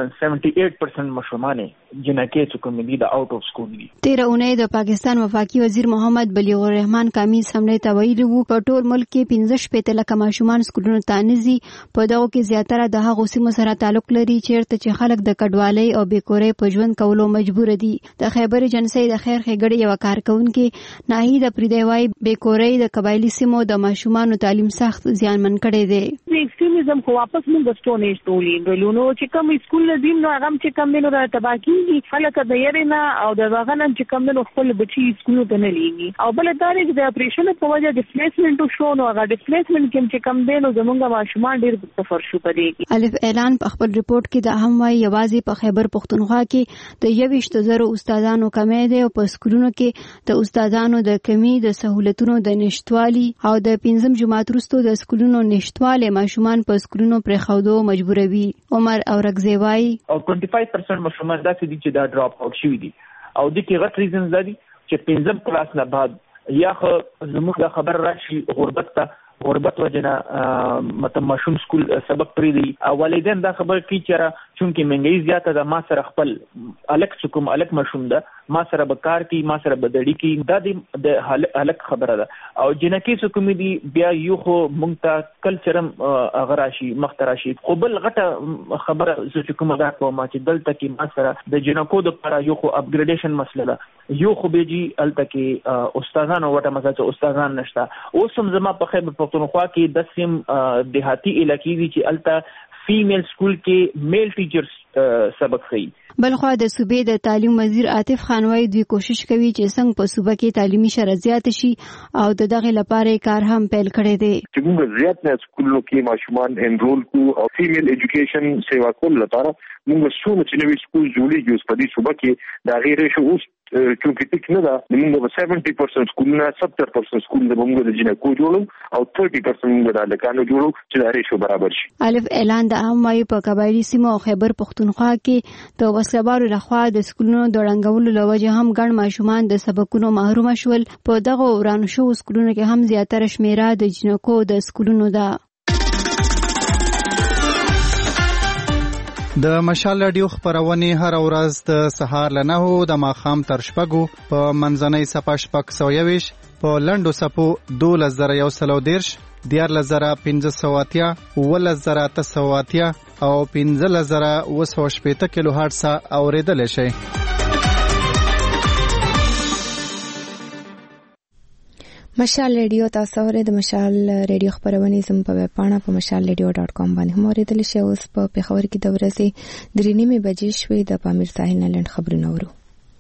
78% ماشومان جنکې چې کوم دي د آوټ اف سکول دي. 13 اونۍ د پاکستان وفاقي وزیر محمد بلیغ الرحمن کامیز حمله ته ویلي وو په ټول ملک کې 15 لک ماشومان سکولونو ته نزي. په دغه کې زیاتره د هغو سیمو سره تعلق لري چیرته چې خلک د کډوالۍ او بیکورۍ په ژوند کولو مجبور دي. د خیبر ایجنسی د خیر ښېګړې یو کارکونکي ناهید پریدی وايي بیکورۍ د قبایلی سیمو د ماشومانو تعلیم سخت زیانمن کړی دی. ایکستریمزم خو واپس موږ سټون ایستولې بلونو چې کوم سکول لدیم نو هغه چې کوم نو را تباکي خلک د یرینا او د واغنن چې کوم نو خپل بچي سکول ته نه لیږي او بل دا د اپریشن په وجه ډیسپلیسمنت شو نو هغه ډیسپلیسمنت چې کوم دی نو زمونږ ماشومان ډیر سفر شو پدې. الف اعلان په خپل ریپورت کې د هم وايي یوازې په خیبر پښتونخوا کې د 21,000 استادانو کمی دی او په سکولونو کې د استادانو د کمی، د سہولتونو د نشټوالي او د 5 جماعت وروسته د سکولونو نشټواله ماشومان په سکولونو پرې خودو مجبوروي. عمر اورغزی وايي او 25% ماشومان داسې دي چې دا ډراپ اوټ شوي دي او د کې غټ ریزنز دي چې 5 کلاس نه بعد یا زموږ د خبر راشي غربت وجنه مطلب ماشوم سکول سبق پری دی. والدین دا خبر کی چې چونکی منګي زیاته ده، ما سره خپل الک چکم الک ماشوم ده، ما سره بکار کی، ما سره بدړی کی، دا د الک خبره ده. او جنکی سکم دی بیا یو خو مونږ ته کلچرم اغراشي مختراشي خو بل غټه خبره چې کومه دا کومه چې دلته کې ما سره د جنکو د لپاره یو خو اپګریډیشن مسله ده، یو خو بیجی الته کې استادانو وټه مثلا چې استادان نشته. اوس هم زما په خیبر پښتونخوا کې د سیم دیهاتی علاقې دي چې الته فیمیل سکول کې میل ټیچرز سبق کوي. بلخو د صوبې د تعلیم وزیر عاطف خان وايي دوی کوشش کوي چې څنګه په صوبه کې تعلیمي شرایط زیات شي او د دغه لپاره کار هم پیل کړی دی. چې موږ زیات نه سکولونو کې ماشومان انرول کو او فیمیل ایجوکیشن سیوا کول لپاره موږ څومره چې نوې سکول جوړیږي اوس په دې صوبه کې دا غیر شو اوس چونکه ټیک نه ده موږ 70% سکولونه 70% سکول د موږ د جنکو جوړو او 30% موږ د لکانو جوړو چې دا ریشو برابر شي. الف اعلان د عام وايي په قبایلی سیمو او خیبر پښتونخوا کې د وسلوالو لخوا د سکولونو د ړنګولو لوجه هم ګڼ ماشومان د سبقونو محروم شول. په دغه ورانو شو سکولونو کې هم زیاتره شمیره د جنکو د سکولونو ده. د مشال رادیو خبرونه هر ورځ د سهار له 9 د ماښام تر 6 په منځنۍ صفه 620 په لنډو صفو 12130 14580 11980 او 15080 کیلو هرتز اوریدل شي. مشال ریډیو تاسو اورئ. د مشال ریډیو خبرونه زموږ په ویب پاڼه په mashalradio.com باندې هم اوریدل شي. اوس په پیښور کې د ورځې 3:30 بجې شوې. د پامیر ساحل نه لنډ خبرونه اورو.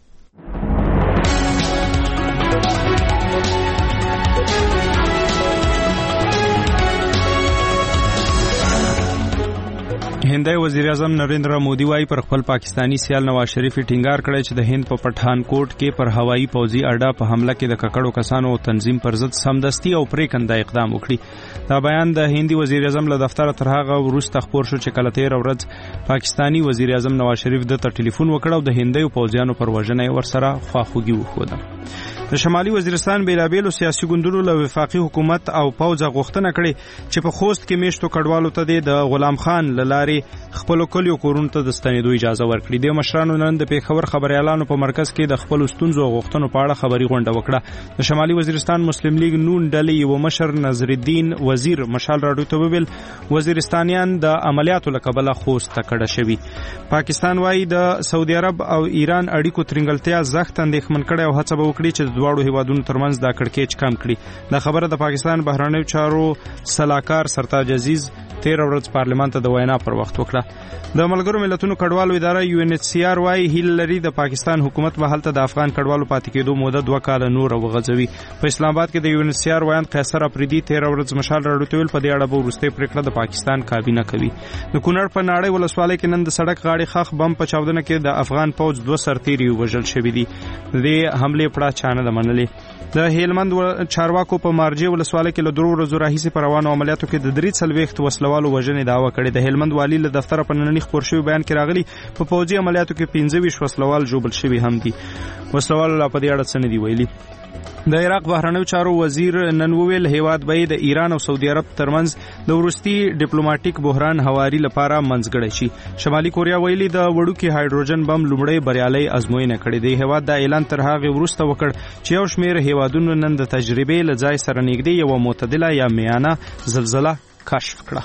هندي وزیر اعظم نریندرا مودي وايي پر خپل پاکستانی سیال نواز شریف ټینګار کړی چې د هند په پټان کوټ کې پر هوایي پوځي اډه په حمله کې د ککړو کسانو تنظیم پر ضد سمدستي او پریکنده اقدام وکړي. دا بیان د هندي وزیر اعظم له دفتر تر هغه وروسته خبر شو چې کله تیر ورځ پاکستانی وزیر اعظم نواز شریف د ټلیفون وکړ او د هندي پوځیانو پر وژنې ورسره خواخوږي وښوده. د شمالي وزیرستان بیلابېلو سیاسي ګوندونو له وفاقي حکومت او پوځ غوښتنه کړې چې په خوست کې میشتو کډوالو ته د غلام خان لارې خپل کلیو کورونو ته د ستنېدو اجازه ورکړي. د مشرانو نن د پیښور خبريالانو په مرکز کې د خپل ستونزو غوښتنو په اړه خبري غونډه وکړه. د شمالي وزیرستان مسلم لیگ نون ډلې یو مشر نظر الدین وزیر مشال راډیو ته ویل وزیرستانیان د عملیاتو لکبله خوست ته کډه شوي. پاکستان وايي د سعودي عرب او ایران اړیکو ترنګلتیا زغت اندېښمن کړي او هڅه وکړي چې دواړو هیوادونو ترمنځ دا کړکېچ کم کړي. دا خبره د پاکستان بهرنیو چارو سلاکار سرتاج عزیز 13 ورځ پارلمان ته د وینا پر وخت وکړه. د ملګرو ملتونو کډوالو اداره UNHCR وايي هیله لري د پاکستان حکومت به هلته د افغان کډوالو پاتې کېدو موده 2 کال نور وغځوي. په اسلام آباد کې د UNHCR وایي قیصر افریدي 13 ورځ مشال راډیو ته ویل په دې اړه به وروستۍ پریکړه د پاکستان کابینه کوي. د کونړ په ناړۍ ولسوالۍ کې نن د سړک غاړې خخ بم په چاودنه کې د افغان پوځ 2 سرتیري وژل شوي دي. د حمله پړه چانه د منلې. د هیلمند چارواکو په مارجې ولسوالۍ کې له 2 ورځو راهیسې پر روانو عملیاتو کې د 3 وسلوالو وژنې دعوه کړې. د هیلمند والی له دفتر په نننی خبر شوی بیان کې راغلی په پوځي عملیاتو کې 25 وسلوال جوړل شوي هم دي. وسلوال لا په دې اړه څه نه دی ویلي. د عراق بهرنیو چارو وزیر نن ویل هیواد به د ایران او سعودي عرب ترمنځ د ورستي ډیپلوماټیک بحران هواري لپاره منځګړی شي. شمالي کوریا ویلي د وړوکی هایدروجن بم لومړی بریالي ازموینه کړې. د هیواد د اعلان تر هغه وروسته وکړ چې یو شمېر هیوادونو نن د تجربې له ځای سره نږدې یو معتدله یا میانه زلزلہ کشف کړه.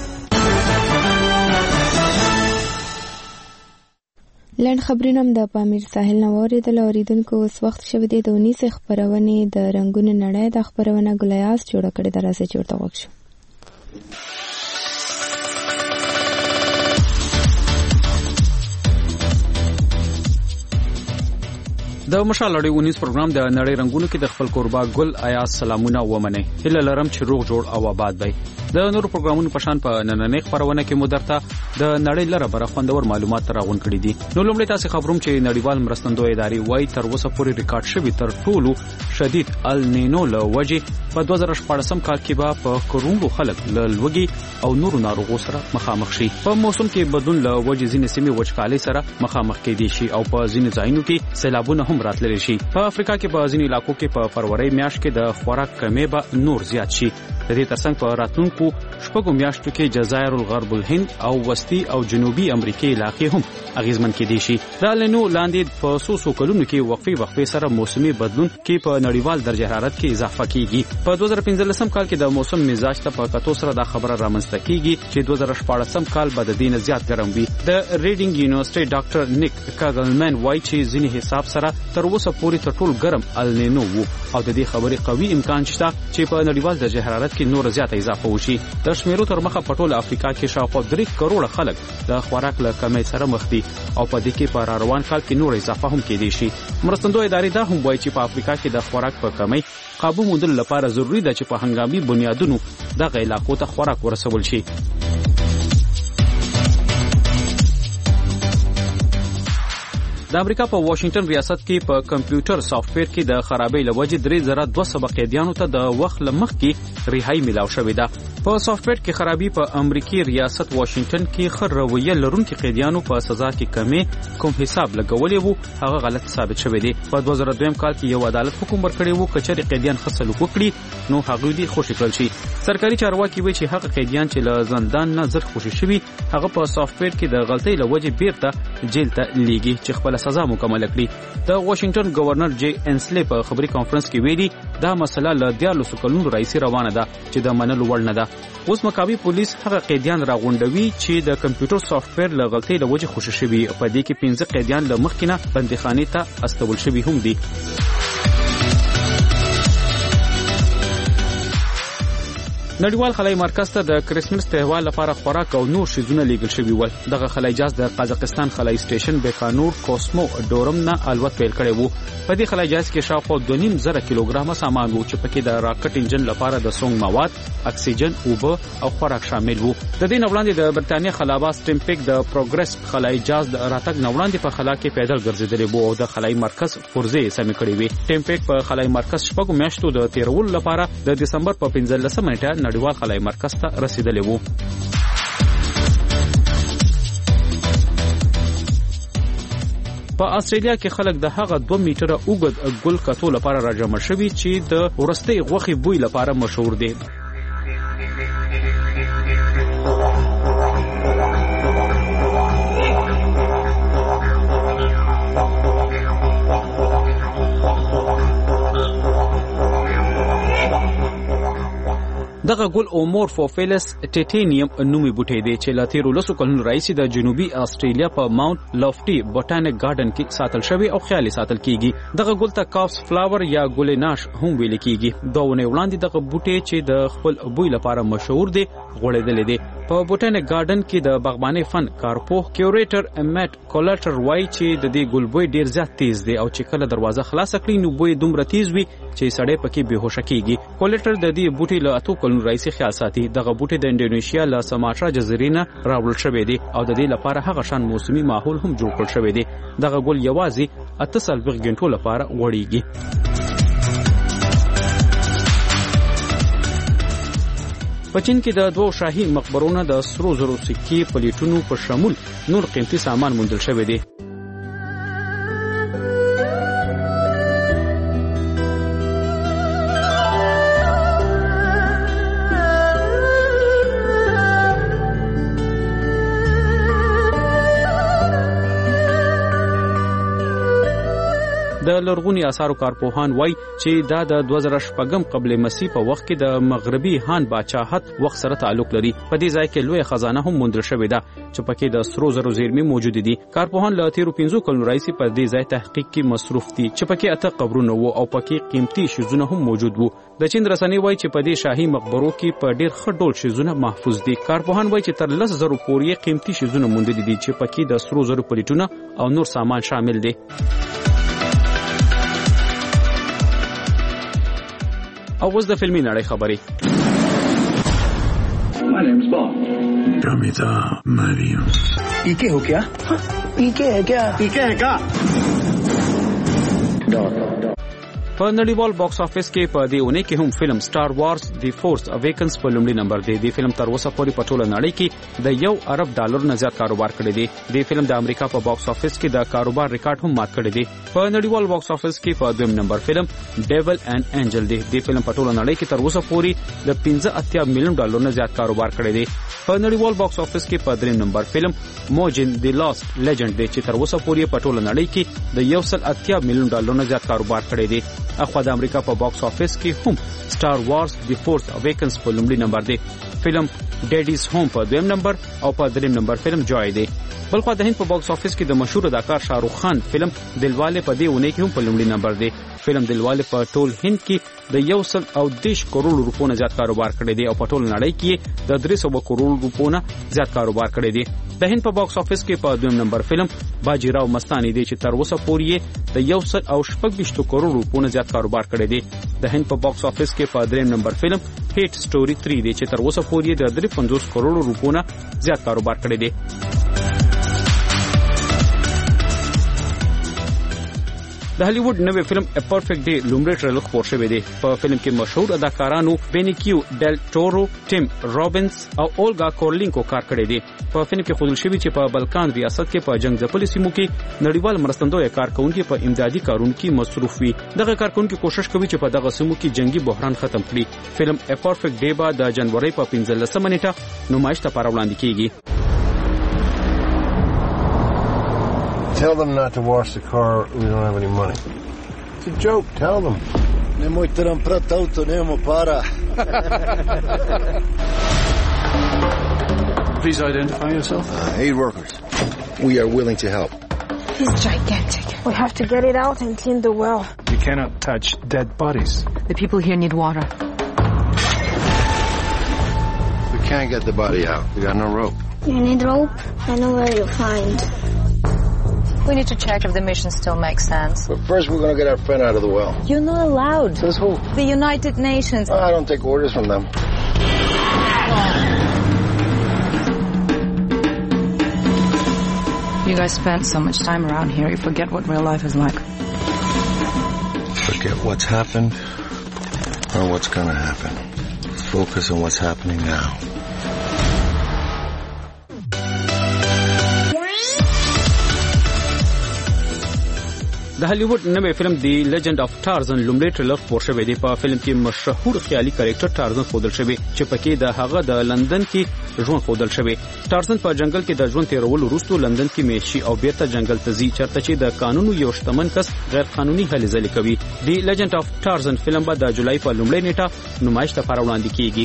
لنډ خبرونه هم د پامیر ساحل نه واوریدل. اوریدونکو اوس وخت شوی دی د 19 خبرونه د رنگونو نړۍ د خبرونه ګلیاس جوړ کړي. دراسه چورته وښه د مشال اړې 19 پروګرام د نړۍ رنگونو کې د خپل قربا ګل آیا سلامونه ومنه. هله لرم چې روغ جوړ او آباد وي. د نورو پروګرامونو په شان په نننۍ خبرونه کې مدرته د نړۍ لره بر خوندور معلومات راغون کړي دي. نو لومړی تاسو خبروم چې نړیوال مرستندوی ادارې وايي تر اوسه پورې ریکارډ شوی تر ټولو شدید النینو له وجې په 2014 کال کې به په کروندو خلک له لوګي او نورو ناروغو سره مخامخ شي. په موسم کې بدلون له وجې ځینې سیمې وچکالۍ سره مخامخ کېدي شي او په ځینې ځایونو کې سیلابونه هم راتللی شي. په افریقا کې په ځینې علاقو کې په فروری میاشت کې د خوراک کمی به نور زیات شي. د دې ترڅنګ په راتلونکو شپږو میاشتو کې جزایر الغرب الهند او وسطي او جنوبي امریکا علاقې هم اغیزمن کېدي شي. د لنو لاندې په سوسو کلونو کې وقفه سره موسمي بدلون کې په نړیوال درجه حرارت کې اضافه کیږي. په 2015 کال کې د موسم مزاج ته په کتو سره دا خبره رامنځته کیږي چې 2014 کال به د دې نه زیات ګرم وي. د ریډینګ یونیورسيټي ډاکټر نیک کاګلمن وایي چې ځینې حساب سره تر اوسه پورې تر ټولو ګرم النینو وو او د دې خبرې قوي امکان شته چې په نړیوال درجه حرارت کې نور زیات اضافه وشي. د شمیرو تر مخه په ټوله افریقا کې شاوخوا 3 کروڑه خلک د خوراک له کمی سره مخ دي او په دې کې په روان کال کې نور اضافه هم کېدي شي. مرستندوی ادارې دا هم وایي چې په افریقا کې د خوراک په کمی قابو موندل لپاره ضروری ده چې په هنګامي بنیادونو دغه علاقو ته خوراک ورسول شي. د امریکا په واشنگټن ریاست کې په کمپیوټر سافټویر کې د خرابۍ لوجې 3200 قیدیانو ته د وخت لمخ کې رهایی ملاو شوې ده. په سافټویر کې خرابي په امریکای ریاست واشنگټن کې خر رویه لرونکو قیدیانو په سزا کې کمی کوم حساب لګولې وو هغه غلط ثابت شوی دی. په 2002 کال کې یو عدالت حکم ورکړی وو کچې قیدیان خصل وکړي نو هغه دي خوشی کړل شي. سرکاري چارواکي وایي چې هغه قیدیان چې له زندان نه زر خوشی شوي هغه په سافټویر کې د غلطۍ لوجې بیرته جیل ته لیږي چې خپل سزا مکمل کړي. د واشنگټن گورنر جی انسلی په خبري کانفرنس کې ویلي دا مسله له 14 کلونو راځي روانه ده چې د منلو وړ نه ده. اوس مقابي پولیس هغه قیدیان راغونډوي چې د کمپیوټر سافټویر له غلطۍ له وجې خوشی شوي. په دې کې 15 قیدیان له مخکې بندیخانې ته استول شوي هم دي. نړیوال خلای مرکز ته د کریسمس تهوار لپاره خوراک او نور شیزونه لیږل شوي ول. دغه خلای جهاز د قزاقستان خلای سټیشن بیکانور کوسمو ډورم نه الوت پیل کړی وو. په دې خلای جهاز کې شاوخوا 2.5 کیلوګرامه سامان وو چې پکې د راکټ انجن لپاره د سونګ مواد، اکسیجن، اوبه او خوراک شامل وو. د دې نوړاندې د برتانیې خلاباز ټیمپیک د پروګرس خلای جهاز د راتګ نوړاندې په خلا کې پیدل ګرځیدلی وو او د خلای مرکز پرځې سمې کړې وي. ټیمپیک په خلای مرکز شپږ میاشتو د تیرولو لپاره د دسمبر په 15 نیټه نړیوال خلای مرکز ته رسیدلی وو. په استرالیا کې خلک د هغه 2 میټره اوږد ګل کتو لپاره راجمع شوي چې د ورستۍ غوښې بوی لپاره مشهور دي. دغه ګل اومورفوفیلس ټیټینیم نومي بوټی دی چې لا تیرو لسو کلونو راځي د جنوبي استرالیا په ماونت لافټي بوټانیک ګارډن کې ساتل شوی او خیالي ساتل کیږي. دغه ګل ته کاپس فلاور یا ګل ناش هم ویل کیږي. دوونه وړاندې دغه بوټی چې د خپل بوی لپاره مشهور دی غوړېدل دي. په بوټانیک ګارډن کې د باغباني فن کارپوه کیوریټر میټ کولټر وای چې د دې ګل بوی ډیر زیات تیز دی او چې کله دروازه خلاص کړي نو بوی دومره تیز وي چې سړی پکې بهوشه کیږي. کولټر د دې بوټي له اتو کلونو راځي خیال ساتي. دغه بوټي د انډونیشیا له سماټرا جزیرې نه راوړل شوی دی او د دې لپاره هغه شان موسمي ماحول هم جوړ کړل شوی دی. دغه ګل یوازې 48 غنټو لپاره وړيږي. په چین کې د 2 شاهي مقبرونو د سرو زرو سکې پلیټونو په شمول نور قیمتي سامان موندل شوی دی. د لرغونی آثارو کارپوهان وای چې دا د 2014 قبل مسیح په وخت کې د مغربي هان باچاحت وخت سره تعلق لري. په دې ځای کې لوی خزانه هم موندل شوې ده چې پکې د سرو زرو زیرمې موجود دي. کارپوهان له 13 کلونو راځي په دې ځای تحقیق کې مصروف دي چې پکې 8 قبرونه وو او پکې قیمتي شیزونه هم موجود وو. د چین رسنۍ وای چې په دې شاهي مقبرو کې په ډیر ښه ډول شیزونه محفوظ دي. کارپوهان وای چې تر 10,000 پورې قیمتي شیزونه موندل دي چې پکې د سرو زرو پلیټونه او نور سامان شامل دي. او اوس د فلمي نړۍ خبرې. My name's Bond. Ramita Mariam. ये क्या हो गया? ये क्या है क्या? ये क्या है क्या? په نړیوال باکس افیس کې په دې اونۍ کې هم فلم سٹار وارز دی فورس اویکنز په لومړي نمبر دی. د فلم تر اوسه پورې په ټوله نړۍ کې د $1 ارب نه زیات کاروبار کړی دی. د فلم د امریکا په باکس افیس کې د کاروبار ریکارډ هم مات کړی دی. په نړیوال باکس افیس کې په دویم نمبر فلم ډیول اینڈ انجل دی. د فلم په ټوله نړۍ کې تر اوسه پورې د $85 ملیون نه زیات کاروبار کړی دی. په نړیوال باکس افیس کې په دریم نمبر فلم موجن دی لاست لیجند دی چې تر اوسه پورې په ټوله نړۍ کې د $180 ملیون نه زیات کاروبار کړی دی. اخوا د امریکا په باکس افیس کې هم سٹار وارز دی فورس اویکنز په لومړي نمبر دی. فلم ډیډیز ہوم په دویم نمبر او په دریم نمبر فلم جوای دی. بلخو د هند په باکس افیس کې د مشهور اداکار شاهرخ خان فلم دلواله په دې اونۍ کې هم په لومړي نمبر دی. فلم دلواله په ټول هند کې د 110 کروڑ روپو نه زیات کاروبار کړی دی او په ټول نړۍ کې د 300 کروڑ روپو نه زیات کاروبار کړی دی. د هند په باکس افیس کې په دویم نمبر فلم باجیراو مستانی دی چې تر اوسه پورې د 126 کروڑ روپو نه زیات کاروبار کړی دی. د هند په باکس افیس کې په دریم نمبر فلم هیټ سټوري 3 دی چې تر اوسه پورې د 53 کروڑ روپو نه زیات کاروبار کړی دی. د هالیوډ نوې فلم ا پرفیکټ ډے لومړی ټریلر خپور شوی دی. په فلم کې مشهور اداکارانو بینیکیو ډل ټورو، ټیم رابنز او اولګا کورلینکو کار کړی دی. په فلم کې ښودل شوی چې په بلکان ریاست کې په جنگ ځپلو سیمو کې نړیوال مرستندوی کارکونکي په امدادي کارونو کې مصروف وي. دغه کارکونکي کوشش کوي چې په دغه سیمو کې جنگي بحران ختم کړي. فلم ا پرفیکټ ډے به د جنوري په 15 نیټه نمایش ته وړاندې کیږي. Tell them not to wash the car. We don't have any money. It's a joke. Tell them. Nemojte nam prati auto, nemamo para. Please identify yourself. Aid workers. We are willing to help. He's gigantic. We have to get it out and clean the well. You cannot touch dead bodies. The people here need water. We can't get the body out. We got no rope. You need rope? I know where you'll find. We need to check if the mission still makes sense. But first we're going to get our friend out of the well. You're not allowed. Says who? The United Nations. I don't take orders from them. You guys spent so much time around here, you forget what real life is like. Forget what's happened or what's going to happen. Focus on what's happening now. د هالیوډ نوې فلم دی لیجند اف ټارزن لومړی ټریلر خپور شوی دی. په فلم کې مشهور خیالي کریکټر ټارزن ښودل شوی چې پکې د هغه د لندن کې ژوند ښودل شوی. ټارزن په جنگل کې د ژوند تیرولو وروسته لندن کې میشي او بیرته جنگل ته ځي چرته چې د قانونو یو شتمن کس غیر قانوني هلې ځلې کوي. دی لیجند اف ټارزن فلم به د جولای په لومړۍ نیټه نمایش ته وړاندې کیږي.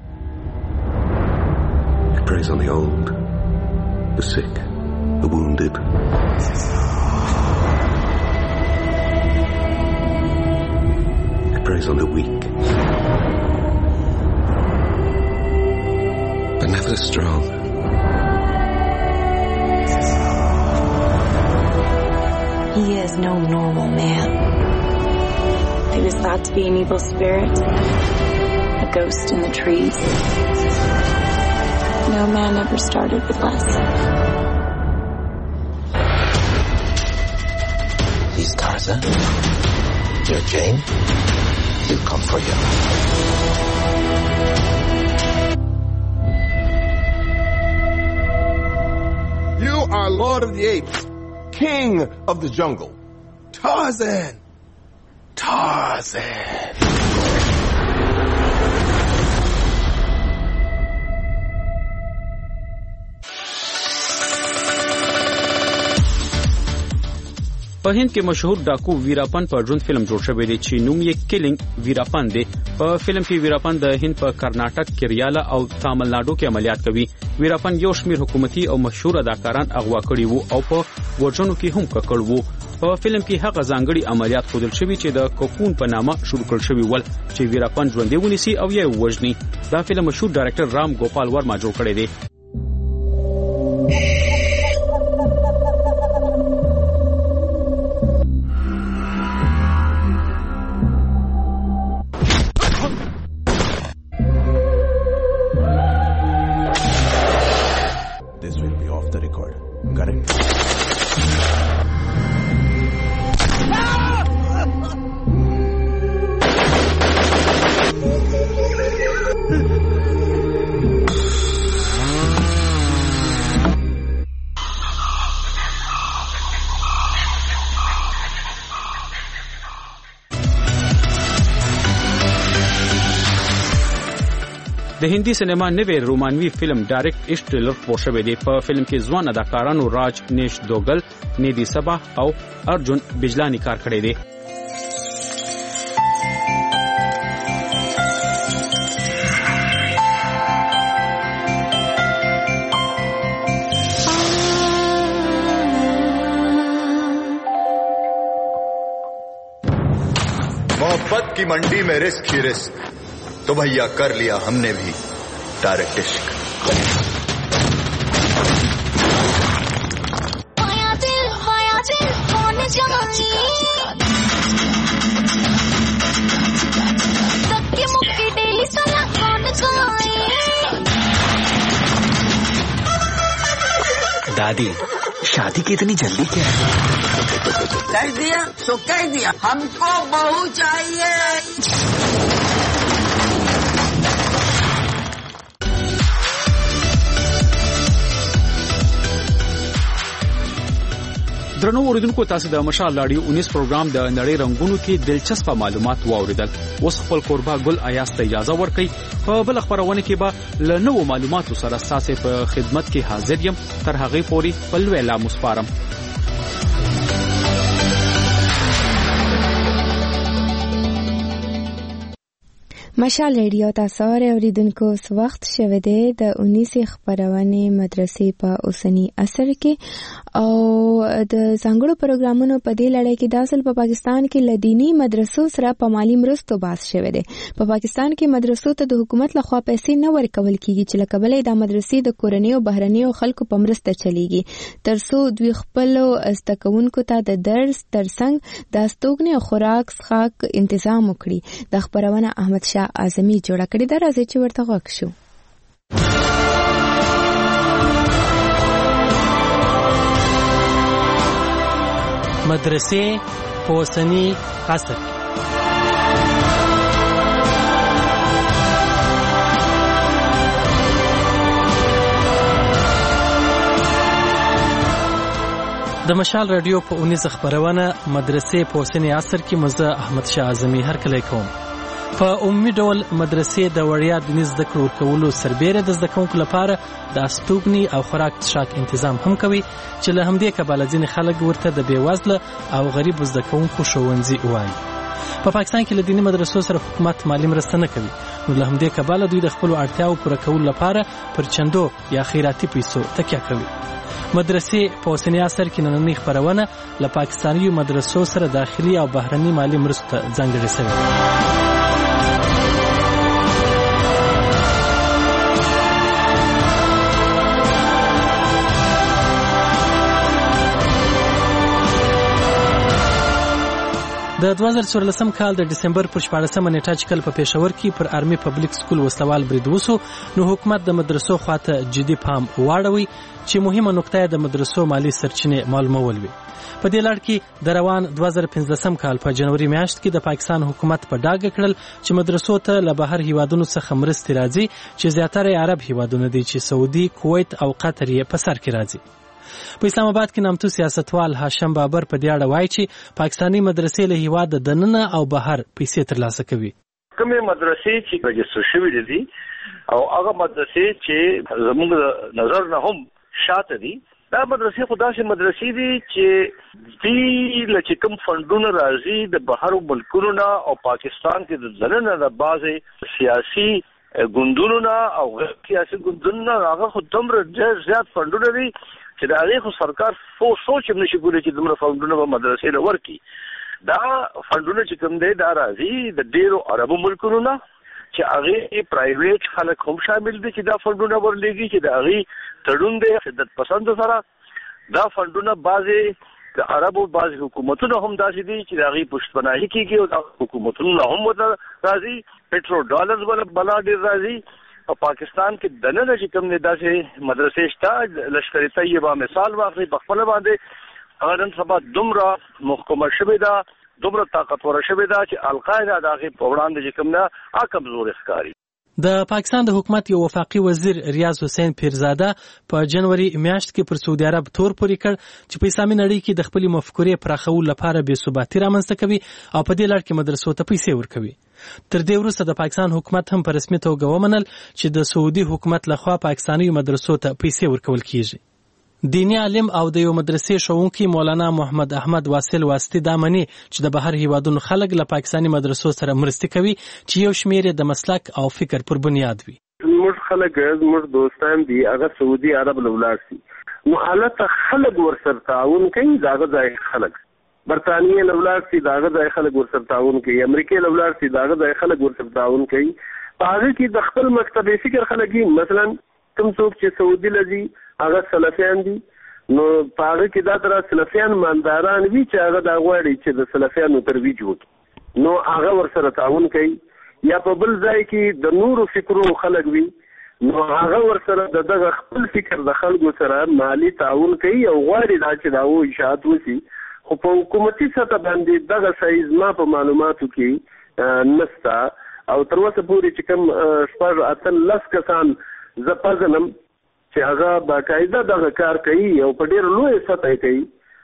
It preys on the old, the sick, the wounded. Preys on the weak, but never the strong. He is no normal man. He was thought to be an evil spirit, a ghost in the trees. No man ever started with less. He's Tarzan. You're Jane. He'll come for you. you are Lord of the Apes, King of the jungle, Tarzan. Tarzan. په هند کې مشهور ډاکو ویراپن په ژوند فلم جوړ شوی دی چې نوم یې کیلینګ ویراپن دی. په فلم کې ویراپن د هند په کرناټک، کیرالا او تامل ناډو کې عملیات کوي. ویراپن یو شمیر حکومتي او مشهور اداکاران اغوا کړي وو او په وژنو کې هم ککړ وو. په فلم کې هغه ځانګړي عملیات ښودل شوي چې د کوکون په نامه شروع کړل شوي ول چې ویراپن ژوندی ونیسي او یې وژني. دا فلم مشهور ډایرکټر رام ګوپال ورما جوړ کړی دی. د هندي سینما نوې رومانوي فلم ډایرکټ ایش ټریلر خپور شوی دی. په فلم کې ځوان اداکارانو راج نیش دوګل، نیدی سبا او ارجن بجلانی کار کړی دی. मोहब्बत की मंडी में रिस्क ही रिस्क तो भैया कर लिया हमने भी डायरेक्ट इश्क. दादी शादी की इतनी जल्दी क्या है? कह दिया तो कह दिया, हमको बहू चाहिए। درنو اوریدونکو تاسو د مشال رادیو 19 پروګرام د نړۍ رنگونو کې دلچسپ معلومات واوریدل. اوس خپل قربا ګل ایاس ته اجازه ورکړئ. په بل خبرونه کې به له نوو معلوماتو سره تاسو په خدمت کې حاضر یم. تر هغه پورې په لوی لا مسپارم. مشال ریډیو تاسو اوریدونکو اس وخت شوه د 19 خبرونه مدرسې په اوسنی اثر کې او د څنګهو پروګرامونو په دې لړۍ کې داخل په پاکستان کې لدینی مدرسو سره په مالی مرستو باس شوه دي. په پاکستان کې مدرسو ته د حکومت لخوا پیسې نه ورکول کیږي چې لکه د مدرسې د کورنۍ او بهرنیو خلکو په مرسته چلیږي ترڅو دوی خپل استکونکو ته د درس ترڅنګ د استوګنې او خوراک څخه تنظیم وکړي. د خبرونه احمد شاه اعظمي جوړه کړې ده. راځي چې ورته غوښ شو. مدرسې په اوسني عصر د مشال رادیو په 19 خبرونه مدرسې په اوسني عصر کې مزه احمد شاه اعظمي هرکلی کوم. په عمومي ډول مدرسې د وړیا دیني زده کړو ورکولو سربیره د زده کوونکو لپاره د استوګنې او خوراک څښاک تنظیم هم کوي چې له همدې کبله ځینې خلک ورته د بېوزله او غریبو زده کوونکو ښوونځي وایي. په پاکستان کې له دیني مدرسو سره حکومت مالی مرسته نه کوي نو له همدې کبله دوی د خپلو اړتیاو پوره کولو لپاره پر چندو یا خیراتي پیسو تکیه کوي. مدرسې په اوسني عصر کې نننۍ خپرونه له پاکستاني مدرسو سره داخلي او بهرني مالی مرستو ته ځانګړې شوې. د 2014 کال د دسمبر پر 14 نیټه چې کله په پېښور کې پر آرمي پبلک سکول وسلوال برید وسو نو حکومت د مدرسو خواته جدي پام واړوي چې مهمه نقطه د مدرسو مالی سرچینې معلومول وي. په دې لړ کې د روان 2015 کال په جنوري میاشت کې د پاکستان حکومت په ډاګه کړل چې مدرسو ته له بهر هیوادونو څخه مرستې راځي چې زیاتره عرب هیوادونه دي چې سعودي، کویت او قطر یې په سر کې راځي. په اسلام آباد کې نامتو سیاستوال هاشم بابر په دې اړه وایي چې پاکستاني مدرسې له هیواد د دننه او بهر پیسې ترلاسه کوي. کومې مدرسې چې رجسټر شوي دي او هغه مدرسې چې زموږ نظر نه هم شاته دي دا مدرسې خو داسې مدرسې دي چې دوی له چې کوم فنډونه راځي د بهرو ملکونو نه او پاکستان کې د دننه د بعضې سیاسي ګوندونو نه او غیر سیاسي ګوندونو نه هغه خو دومره زیات فنډونه دي چې د هغې خو سرکار سوچ هم نشي کولی چې دومره فنډونه به مدرسې له ورکړي. دا فنډونه چې کوم دی دا راځي د ډېرو عربو ملکونو نه چې هغې پرایویټ خلک هم شامل دي چې دا فنډونه ورلېږي چې د هغې تړون دی شدت پسند سره. دا فنډونه بعضې د عربو بعضې حکومتونه هم داسې دي چې د هغې پشتپناهي کېږي او د حکومتونو نه هم ورته راځي. پټرو ډالرز بلا ډېر راځي. په پاکستان کې دننه چې کوم نه داسې مدرسې شته لشکر طیبه مثال واخلي په خپل باندې هغه نن سبا دومره محکمه شوې ده دومره طاقتوره شوې ده چې القاعده د هغې په وړاندې چې کوم نه کمزوري ښکاري. د پاکستان د حکومت یو وفاقي وزیر ریاض حسین پیرزاده په جنوري میاشت کې پر سعودي عرب تور پورې کړ چې په اسلامي نړۍ کې د خپل مفکورې پراخولو لپاره بې ثباتي رامنځته کوي او په دې لړ کې مدرسو ته پیسې ورکوي. تر دې وروسته د پاکستان حکومت هم په رسمي توګه ومنل چې د سعودي حکومت لخوا پاکستاني مدرسو ته پیسې ورکول کیږي. دینی عالم او د یو مدرسې ښوونکی مولانا محمد احمد واصل واسطي دا مني چې د بهر هیوادونو خلک له پاکستاني مدرسو سره مرستې کوي چې یو شمېر د مسلک او فکر پر بنیاد وي. موږ خلک موږ دوستان دي هغه سعودي عرب لولاړ سي نو حالت خلک ورسره تعاون کوي داغه ځای خلک برتانیې لولاړ سي داغه ځای خلک ورسره تعاون کوي امریکای لولاړ سي داغه ځای خلک ورسره تعاون کوي. هغه کې د خپل مکتب فکر خلک مثلا کوم څوک چې سعودي لذي هغه سلفیان دي نو پاره کې دا تر سلفیان مالداران وی چې هغه دا غواړي چې د سلفیانو ترویج وکړي نو هغه ورسره تعاون کوي. یا په بل ځای کې د نورو فکرونو خلک وي نو هغه ورسره دغه خپل فکر د خلکو سره مالی تعاون کوي او غواړي دا چې دا و اشاعت وسی، خو په حکومتي سطح باندې دغه سایز ما په معلوماتو کې نستا او تر اوسه پورې چې کوم شپږ اتل لس کسان زه پزنم چې هغه باقاعده دغه کار کوي او په ډېر لوی سطح کوي،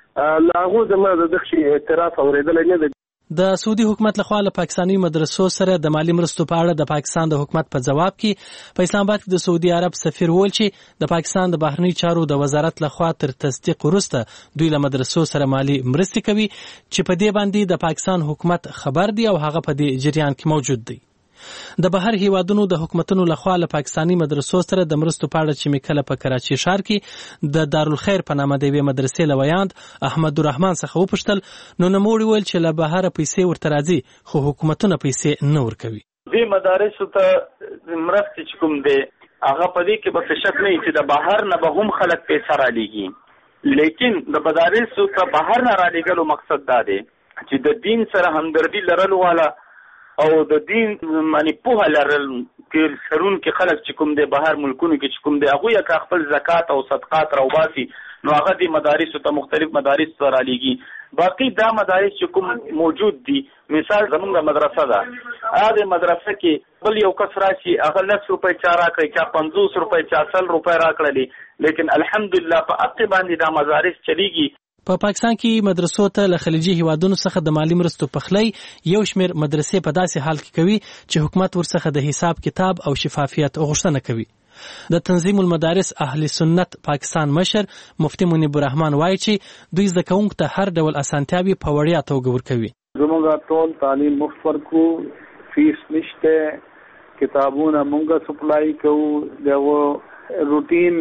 لاغو زما د دغه اعتراف اوریدل نه دی. د سعودي حکومت لخوا له پاکستاني مدرسو سره د مالی مرستو په اړه د پاکستان د حکومت په جواب کې په اسلام آباد کې د سعودي عرب سفیر وویل چې د پاکستان د بهرنی چارو د وزارت لخوا تر تصدیق وروسته دوی له مدرسو سره مالی مرستې کوي چې په دې باندې د پاکستان حکومت خبر دی او هغه په دې جریان کې موجود دی. د بهر هیوادونو د حکومتونو لخوا له پاکستاني مدرسو سره د مرستو په اړه چې میکله په کراچي ښار کې د دارالخیر په نامه د یوې مدرسې لویاند احمد الرحمن څخه وپوښتل، نو نوموړي ویل چې له بهره پیسې ورته راځي خو حکومتونه پیسې نه ورکوي. دې مدارسو ته مرستې چې کوم دی هغه په دې کې به شک نه چې د بهر نه به هم خلک پیسې رالیږي، لیکن د مدارسو ته بهر نه رالیږلو مقصد دا دی چې د دین سره همدردي لرلو والا او د دین معنی په لرل کې سرون کې خلک چې کوم دی بهر ملکونو کې چې کوم دی هغه یا خپل زکات او صدقات راوباسي، نو هغه د مدارسو ته مختلف مدارس سره رالیږي. باقي دا مدارس چې کوم موجود دي، مثال زمونږ مدرسه ده، هغه مدرسه کې بل یو کس راشي هغه 100 روپۍ چا راکړي، چا 50 روپۍ، چا 100 روپۍ راکړلې، لیکن الحمدلله په اقتی باندې دا مدارس چلیږي. په پاکستان کې مدرسو ته له خلیجي هیوادونو څخه د مالی مرستو پخلی یو شمیر مدرسې په داسې حال کې کوي چې حکومت ورڅخه د حساب کتاب او شفافیت غوښتنه کوي. د تنظیم المدارس اهل سنت پاکستان مشر مفتي منیب الرحمن وایي چې دوی زده کوونکو ته هر ډول اسانتیاوي په وړیا توګه ورکوي. زموږ ټول تعلیم مفت ورکو، فیس نشته، کتابونه مونږ سپلای کوو، دغه روټین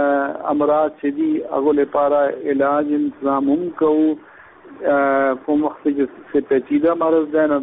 امراض چې دي هغه لپاره علاج انتظام هم کوو، په وخت کې پیچیده مرض ده نو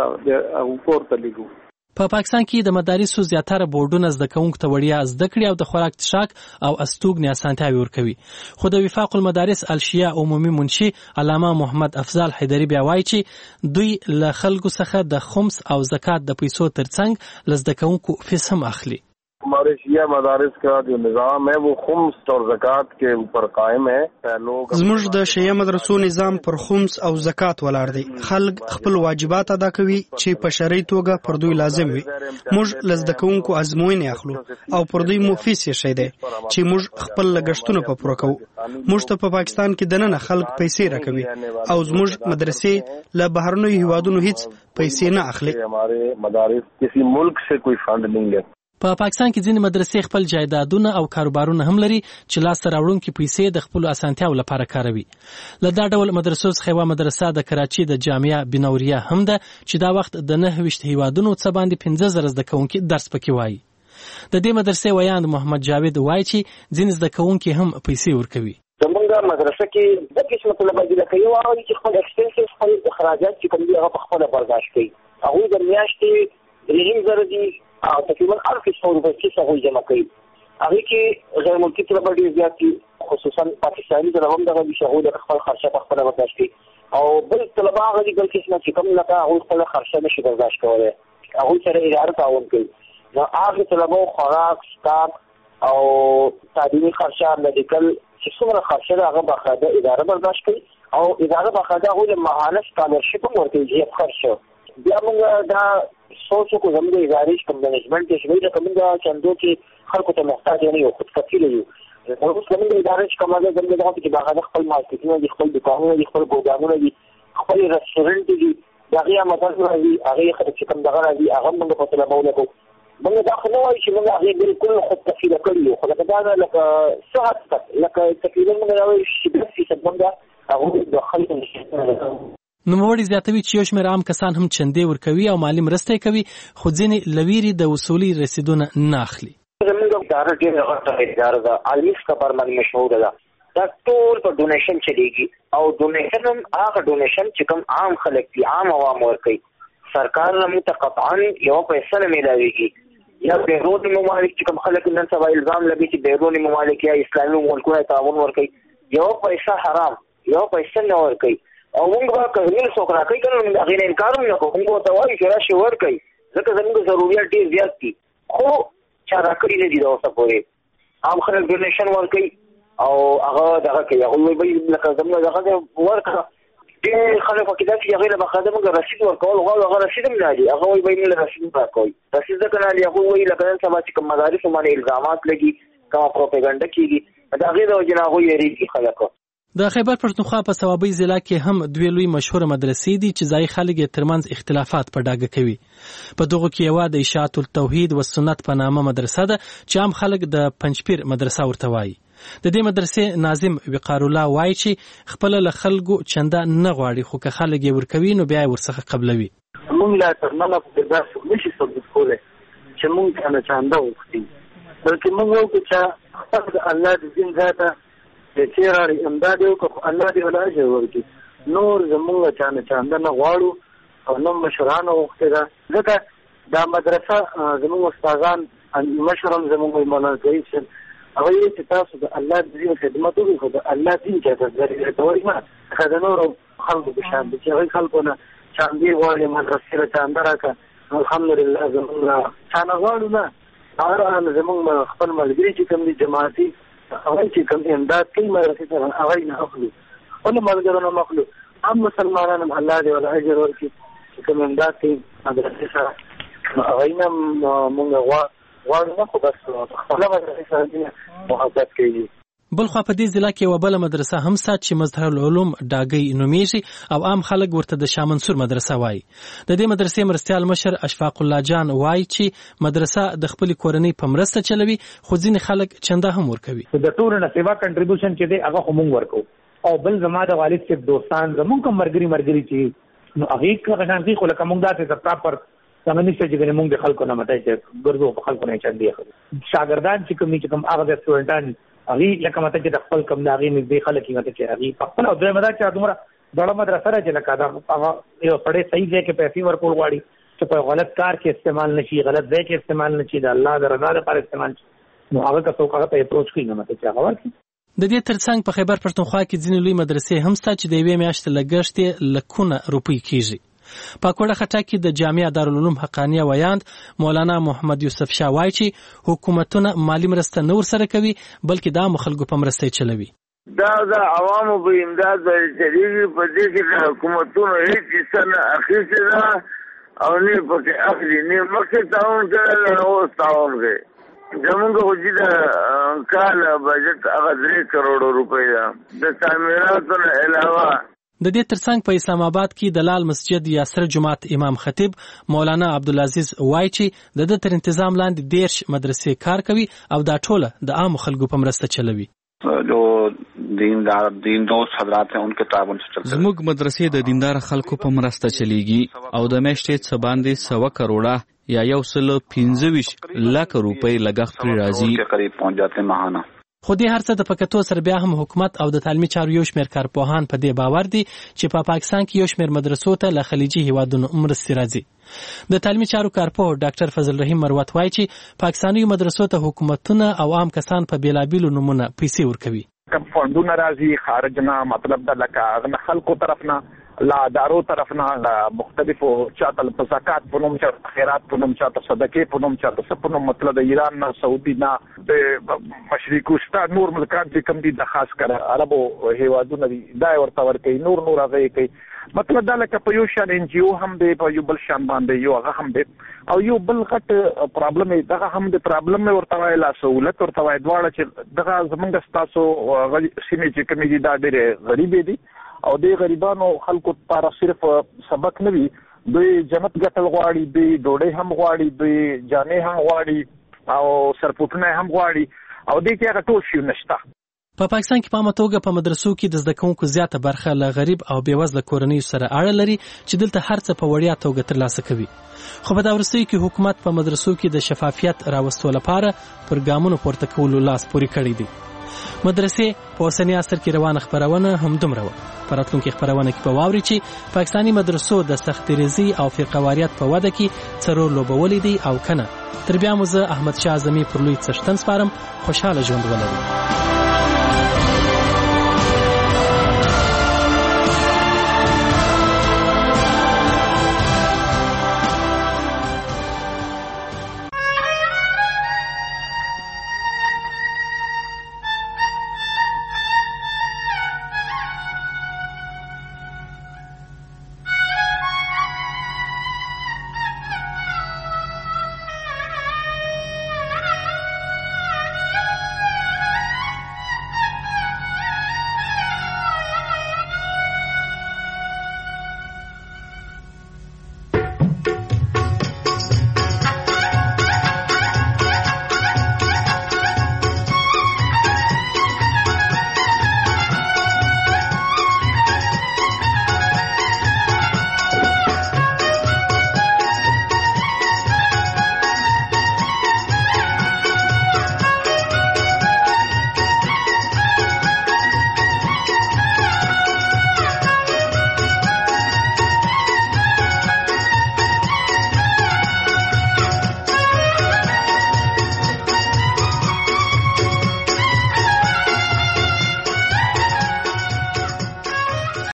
هغه پورته لګو. په پاکستان کې د مدارسو زیاتره بورډونه زده کوونکو ته وړیا زده کړې او د خوراک څښاک او استوګنې اسانتیاوې ورکوي. خو د وفاق المدارس الشیعه عمومي منشي علامه محمد افضل حیدری بیا وایي چې دوی له خلکو څخه د خمس او زکات د پیسو ترڅنګ له زده کوونکو فیس هم اخلي. हमारे शिया मदारिस का जो निज़ाम है वो खुम्स और ज़कात के ऊपर कायम है. زموږ د شیعه مدرسو نظام پر خمس او زکات ولاړ دی. خلک خپل واجبات ادا کوي چې په شرعي توګه پر دوی لازم وي. موږ لزده کوونکو ازموینې اخلو او پر دوی مفیس شي دی چې موږ خپل لګښتونه په پوره کوو. موږ ته په پاکستان کې دننه خلک پیسې راکوي او زموږ مدرسې له بهرنیو هیوادونو هیڅ پیسې نه اخلي. हमारे मदारिस किसी मुल्क से कोई फंड नहीं लेते. په پاکستان کې ځینې مدرسې خپل جایدادونه او کاروبارونه هم لري چې لاسته راوړونکي پیسې د خپل اسانتیاو لپاره کاروي. له دا ډول مدرسو څخه یوه مدرسه د کراچي د جامعه بنوریه هم ده چې دا وخت د 29 هیوادونو څخه باندې 15000 زده کوونکي درس پکې وایي. د دې مدرسې ویاند محمد جاوید وایي چې ځینې زده کوونکي هم پیسې ورکوي. زمونږ مدرسه کې د قسمه طلبه دي کوي او چې خپل اکسپنسز خپل اخراجات چې کوم دي هغه په خپل برداشت کوي. هغه د میاشتې رژیم زره دي تقریبا 800 روپۍ چې هغه جمع کوي. هغه کې غیر ملکی طلبه ډیر زیات دي، خصوصا پاکستاني طلبه هم دغه شغل د خپل خرچه په خپل برداشت کوي او بل طلبه هغه دي چې کوم لکه هغه خپل خرچه نشي برداشت کولای، هغه سره اداره تعاون کوي. نو هغه طلبه خوراک، سکاپ او تعلیمي خرچه، میډیکل چې څومره خرچه هغه باقاعده اداره برداشت کوي او اداره باقاعده هغه ماهانه سکالرشپ هم ورکوي چې خرچه. بیا موږ دا سوچو کو زموږ ادارې کوم منیجمنت کې شوی دا کومه چندو کې خلکو ته محتاج نه یو خود کفیل یو. اوس کومه ادارې چې کومه زموږ دغه کې باغه خپل مارکیټینګ دي، خپل دکانونه دي، خپل ګودامونه دي، خپل رستورانت دي، دغه مدرسې راځي، هغه خلک چې کوم دغه راځي هغه موږ په طلبونه کوو. موږ دا خو نه وایو چې موږ هغه بالکل خود کفیل کړی یو، خو دا لکه صحت لکه تقریبا موږ راوي چې 10% موږ هغه د خلکو نوموړي زیاتوي چې یو شمېر عام کسان هم چندې ورکوي او مالي مرستې کوي، خو ځینې لویري د وصولي رسیدونه نه اخلي. زموږ اداره ډېره غټه اداره ده، عالمي سطح باندې مشهوره ده. دا ټول په ډونیشن چلیږي او ډونیشن هم هغه ډونیشن چې کوم عام خلک دي، عام عوام ورکوي. سرکار نه موږ ته قطعا یوه پیسه نه میلاویږي. یا بیروني ممالک چې کوم خلک نن سبا الزام لګوي چې بیروني ممالک یا اسلامي ملکونه تعاون ورکوي، یوه پیسه حرام، یوه پیسه نه ورکوي. او موږ به کله څوک راکوي کنه موږ هغې نه انکار هم نه کوو، موږ ورته وایو چې راشي ورکوي ځکه زموږ ضروریات ډېر زیات دي. خو چا راکړي نه دي دا اوسه پورې عام خلک ډونیشن ورکوي او هغه دغه کوي هغه وایي لکه زموږ دغه ورکړه ډېر خلک پکې دا چې هغې له بخاده موږ رسید ورکول غواړو هغه رسید هم نه دي هغه وایي به یې نه رسید راکوئ رسید ځکه نه دي هغوی وایي لکه نن سبا چې کوم مدارسو باندې الزامات لګي کومه پروپیګنډه کېږي د هغې د وجې نه هغوی یېرېږي خلک. د خیبر پښتونخوا په صوابۍ ضلع کې هم دوې لوی مشهوره مدرسې دي چې ځایي خلک یې ترمنځ اختلافات په ډاګه کوي. په دغو کې یوه د اشاعة التوحید و سنت په نامه مدرسه ده چې عام خلک د پنجپیر مدرسه ورته وایي. د دې مدرسې ناظم وقار الله وایي چې خپله له خلکو چنده نه غواړي خو که خلک یې ورکوي نو بیا یې ورڅخه قبلوي. موږ لا ترمنه په داسې نشي ثبوت کولی چې موږ نه چنده وغوښتي بلکې موږ وکړو چې خپل د الله د دین ذاته چې چېرې امداد یې وکړو الله دې ول اجر ورکړي نور زموږ چا نه چنده نه غواړو او نه مشرانو وغوښتې ده ځکه دا مدرسه زموږ استادان مشر هم زموږ مولانا ضعیف صاحب هغه یې چې تاسو د الله د دین خدمت وکړئ خو د الله دین چاته ضروري ته وایي نه ښه د نورو خلکو په شان دي چې هغوی خلکو نه چاندې غواړي مدرسې له چانده راکړه الحمدلله زموږ چا نه غواړو نه هغه زموږ خپل ملګري چې کوم دي جماعتي هغوی چې کوم امداد کوي مدرسې ته هغوی نه اخلو خپلو ملګرو نه مخلو هم مسلمانان هم الله دې ول اجر ورکړي چې کوم امداد کوي مدرسې سره هغوی نه مونږ غواړو نه خو بس خپله مدرسې سره محبت کوي. بلخوا په دې ضلع کې یوه بله مدرسه هم سته چې مظهر العلوم ډاګۍ نومیږي او عام خلک ورته د شاه منصور مدرسه وایي. د دې مدرسې مرستیال مشر اشفاق الله جان وایي چې مدرسه د خپلې کورنۍ په مرسته چلوي خو ځینې خلک چنده هم ورکوي. د ټولو نه سیوا کنټریبیوشن چې دی هغه خو موږ ورکوو او بل زما د والد صاحب دوستان زموږ کوم ملګري چې نو هغې شانتي خو لکه موږ داسې د پراپر څنګه نشته چې موږ د خلکو نه مټی چې ګرځو په خلکو نه چندې اخلو. شاګردان چې کوم هغه د سټوډنټان هغې لکه مته چې د خپل کوم د هغې نږدې خلک یې مته چې هغې په خپله او دویمه دا چې دومره دوړه مدرسه ده چې لکه هغه یو سړی صحیح ځای کې پیسې ورکول غواړي چې په غلط کار کې استعمال نه شي غلط ځای کې استعمال نه شي د الله د رضا لپاره استعمال شي نو هغه که څوک هغه ته اپروچ کوي نو مته چې هغه ورکړي. د دې ترڅنګ په خیبر پښتونخوا کې ځینې لوی مدرسې هم شته چې د یوې میاشتې لګښت یې لکونه روپۍ کېږي. په کوټه خټه کې د جامعه دارالعلوم حقانیه ویاند مولانا محمد یوسف شاه وایي چې حکومتونه مالی مرسته نه ورسره کوي بلکې د عامو خلکو په مرسته یې چلوي. دا د عوامو په امداد باندې چلیږي په دې کې د حکومتونو هېڅ حصه نه اخیستې ده او نه پکې اخلي نه مخکې تعاون کړی نه اوس تعاون کوي. زمونږ خو چې د کال بجټ هغه 3 کروڑ روپۍ ده د تعمیراتو نه علاوه. د دې ترڅنګ په اسلام آباد کې د لال مسجد یاسر جماعت امام خطیب مولانا عبدالعزیز وایي چې د تر تنظیم لاندې 10 مدرسې کار کوي او دا ټوله د عام خلکو په مرسته چلوي. جو دین دوست حضرات ہیں ان کے تعاون سے چلتا ہے. زموږ مدرسې د دیندار خلکو په مرسته چلیږي او د میاشتې څه باندې 100 کروڑه یا 125 لک روپۍ لګښت پرې راځي کے قریب پہنچ جاتے ہیں ماهانه. خو دې هر څه د پکتو سره بیا هم حکومت او د تعلیمي چارو یو شمېر کارپوهان په دې باور دي چې په پاکستان کې یو شمېر مدرسو ته له خلیجي هیوادونو مرستې راځي. د تعلیمي چارو کارپوه ډاکټر فضل رحیم مروت وایي چې پاکستاني مدرسو ته حکومتونه او عام کسان په بیلابیلو نمونه پیسې ورکوي. کم فندونه راځي خارج نه مطلب دا لکه خلکو طرف نه لا دارو طرف نه لا مختلفو چاته په زکات په نوم چاته خیرات په نوم چاته صدقې په نوم چاته څه په نوم مطلب د ایران نه سعودي نه د مشرق وسطا نور ملکان چې کوم دي د خاص کر عربو هیوادونو دي دا ورته ورکوي نور هغه کوي مطلب دا لکه په یو شان ان جی او هم دی په یو بل شان باندې یو هغه هم دی او یو بل غټ پرابلم دغه هم د پرابلم ورته وای لا سہولت ورته وای دواړه چې دغه زمونږ تاسو سیمې چې کومې دي دا ډېرې غریبې دي او د غریبانو خلکو لپاره صرف سبق نه وي دوی جنت ګټل غواړي دوی ډوډۍ هم غواړي دوی جامې هم غواړي او سرپوټونه هم غواړي او دې کې هغه ټول شی نشته. په پاکستان کې په عامه توګه په مدرسو کې د زده کوونکو زیاته برخه له غریب او بېوزله کورنیو سره اړه لري چې دلته هر څه په وړیا توګه ترلاسه کوي. خو په دا وروستیو کې حکومت په مدرسو کې د شفافیت راوستو لپاره پر ګامونو پورته کولو لاس پورې کړی دی. مدرسې په اوسني عصر کې روانه خپرونه همدومره وه. په راتلونکي خپرونه کې به واورئ چې پاکستاني مدرسو د سختریزي او فرقهواریت په وده کې څه رول لوبولی دی او که نه. تر بیا مو زه احمد شاه اعظمي پر لوی څښتن سپارم. خوشحاله ژوند ولرئ.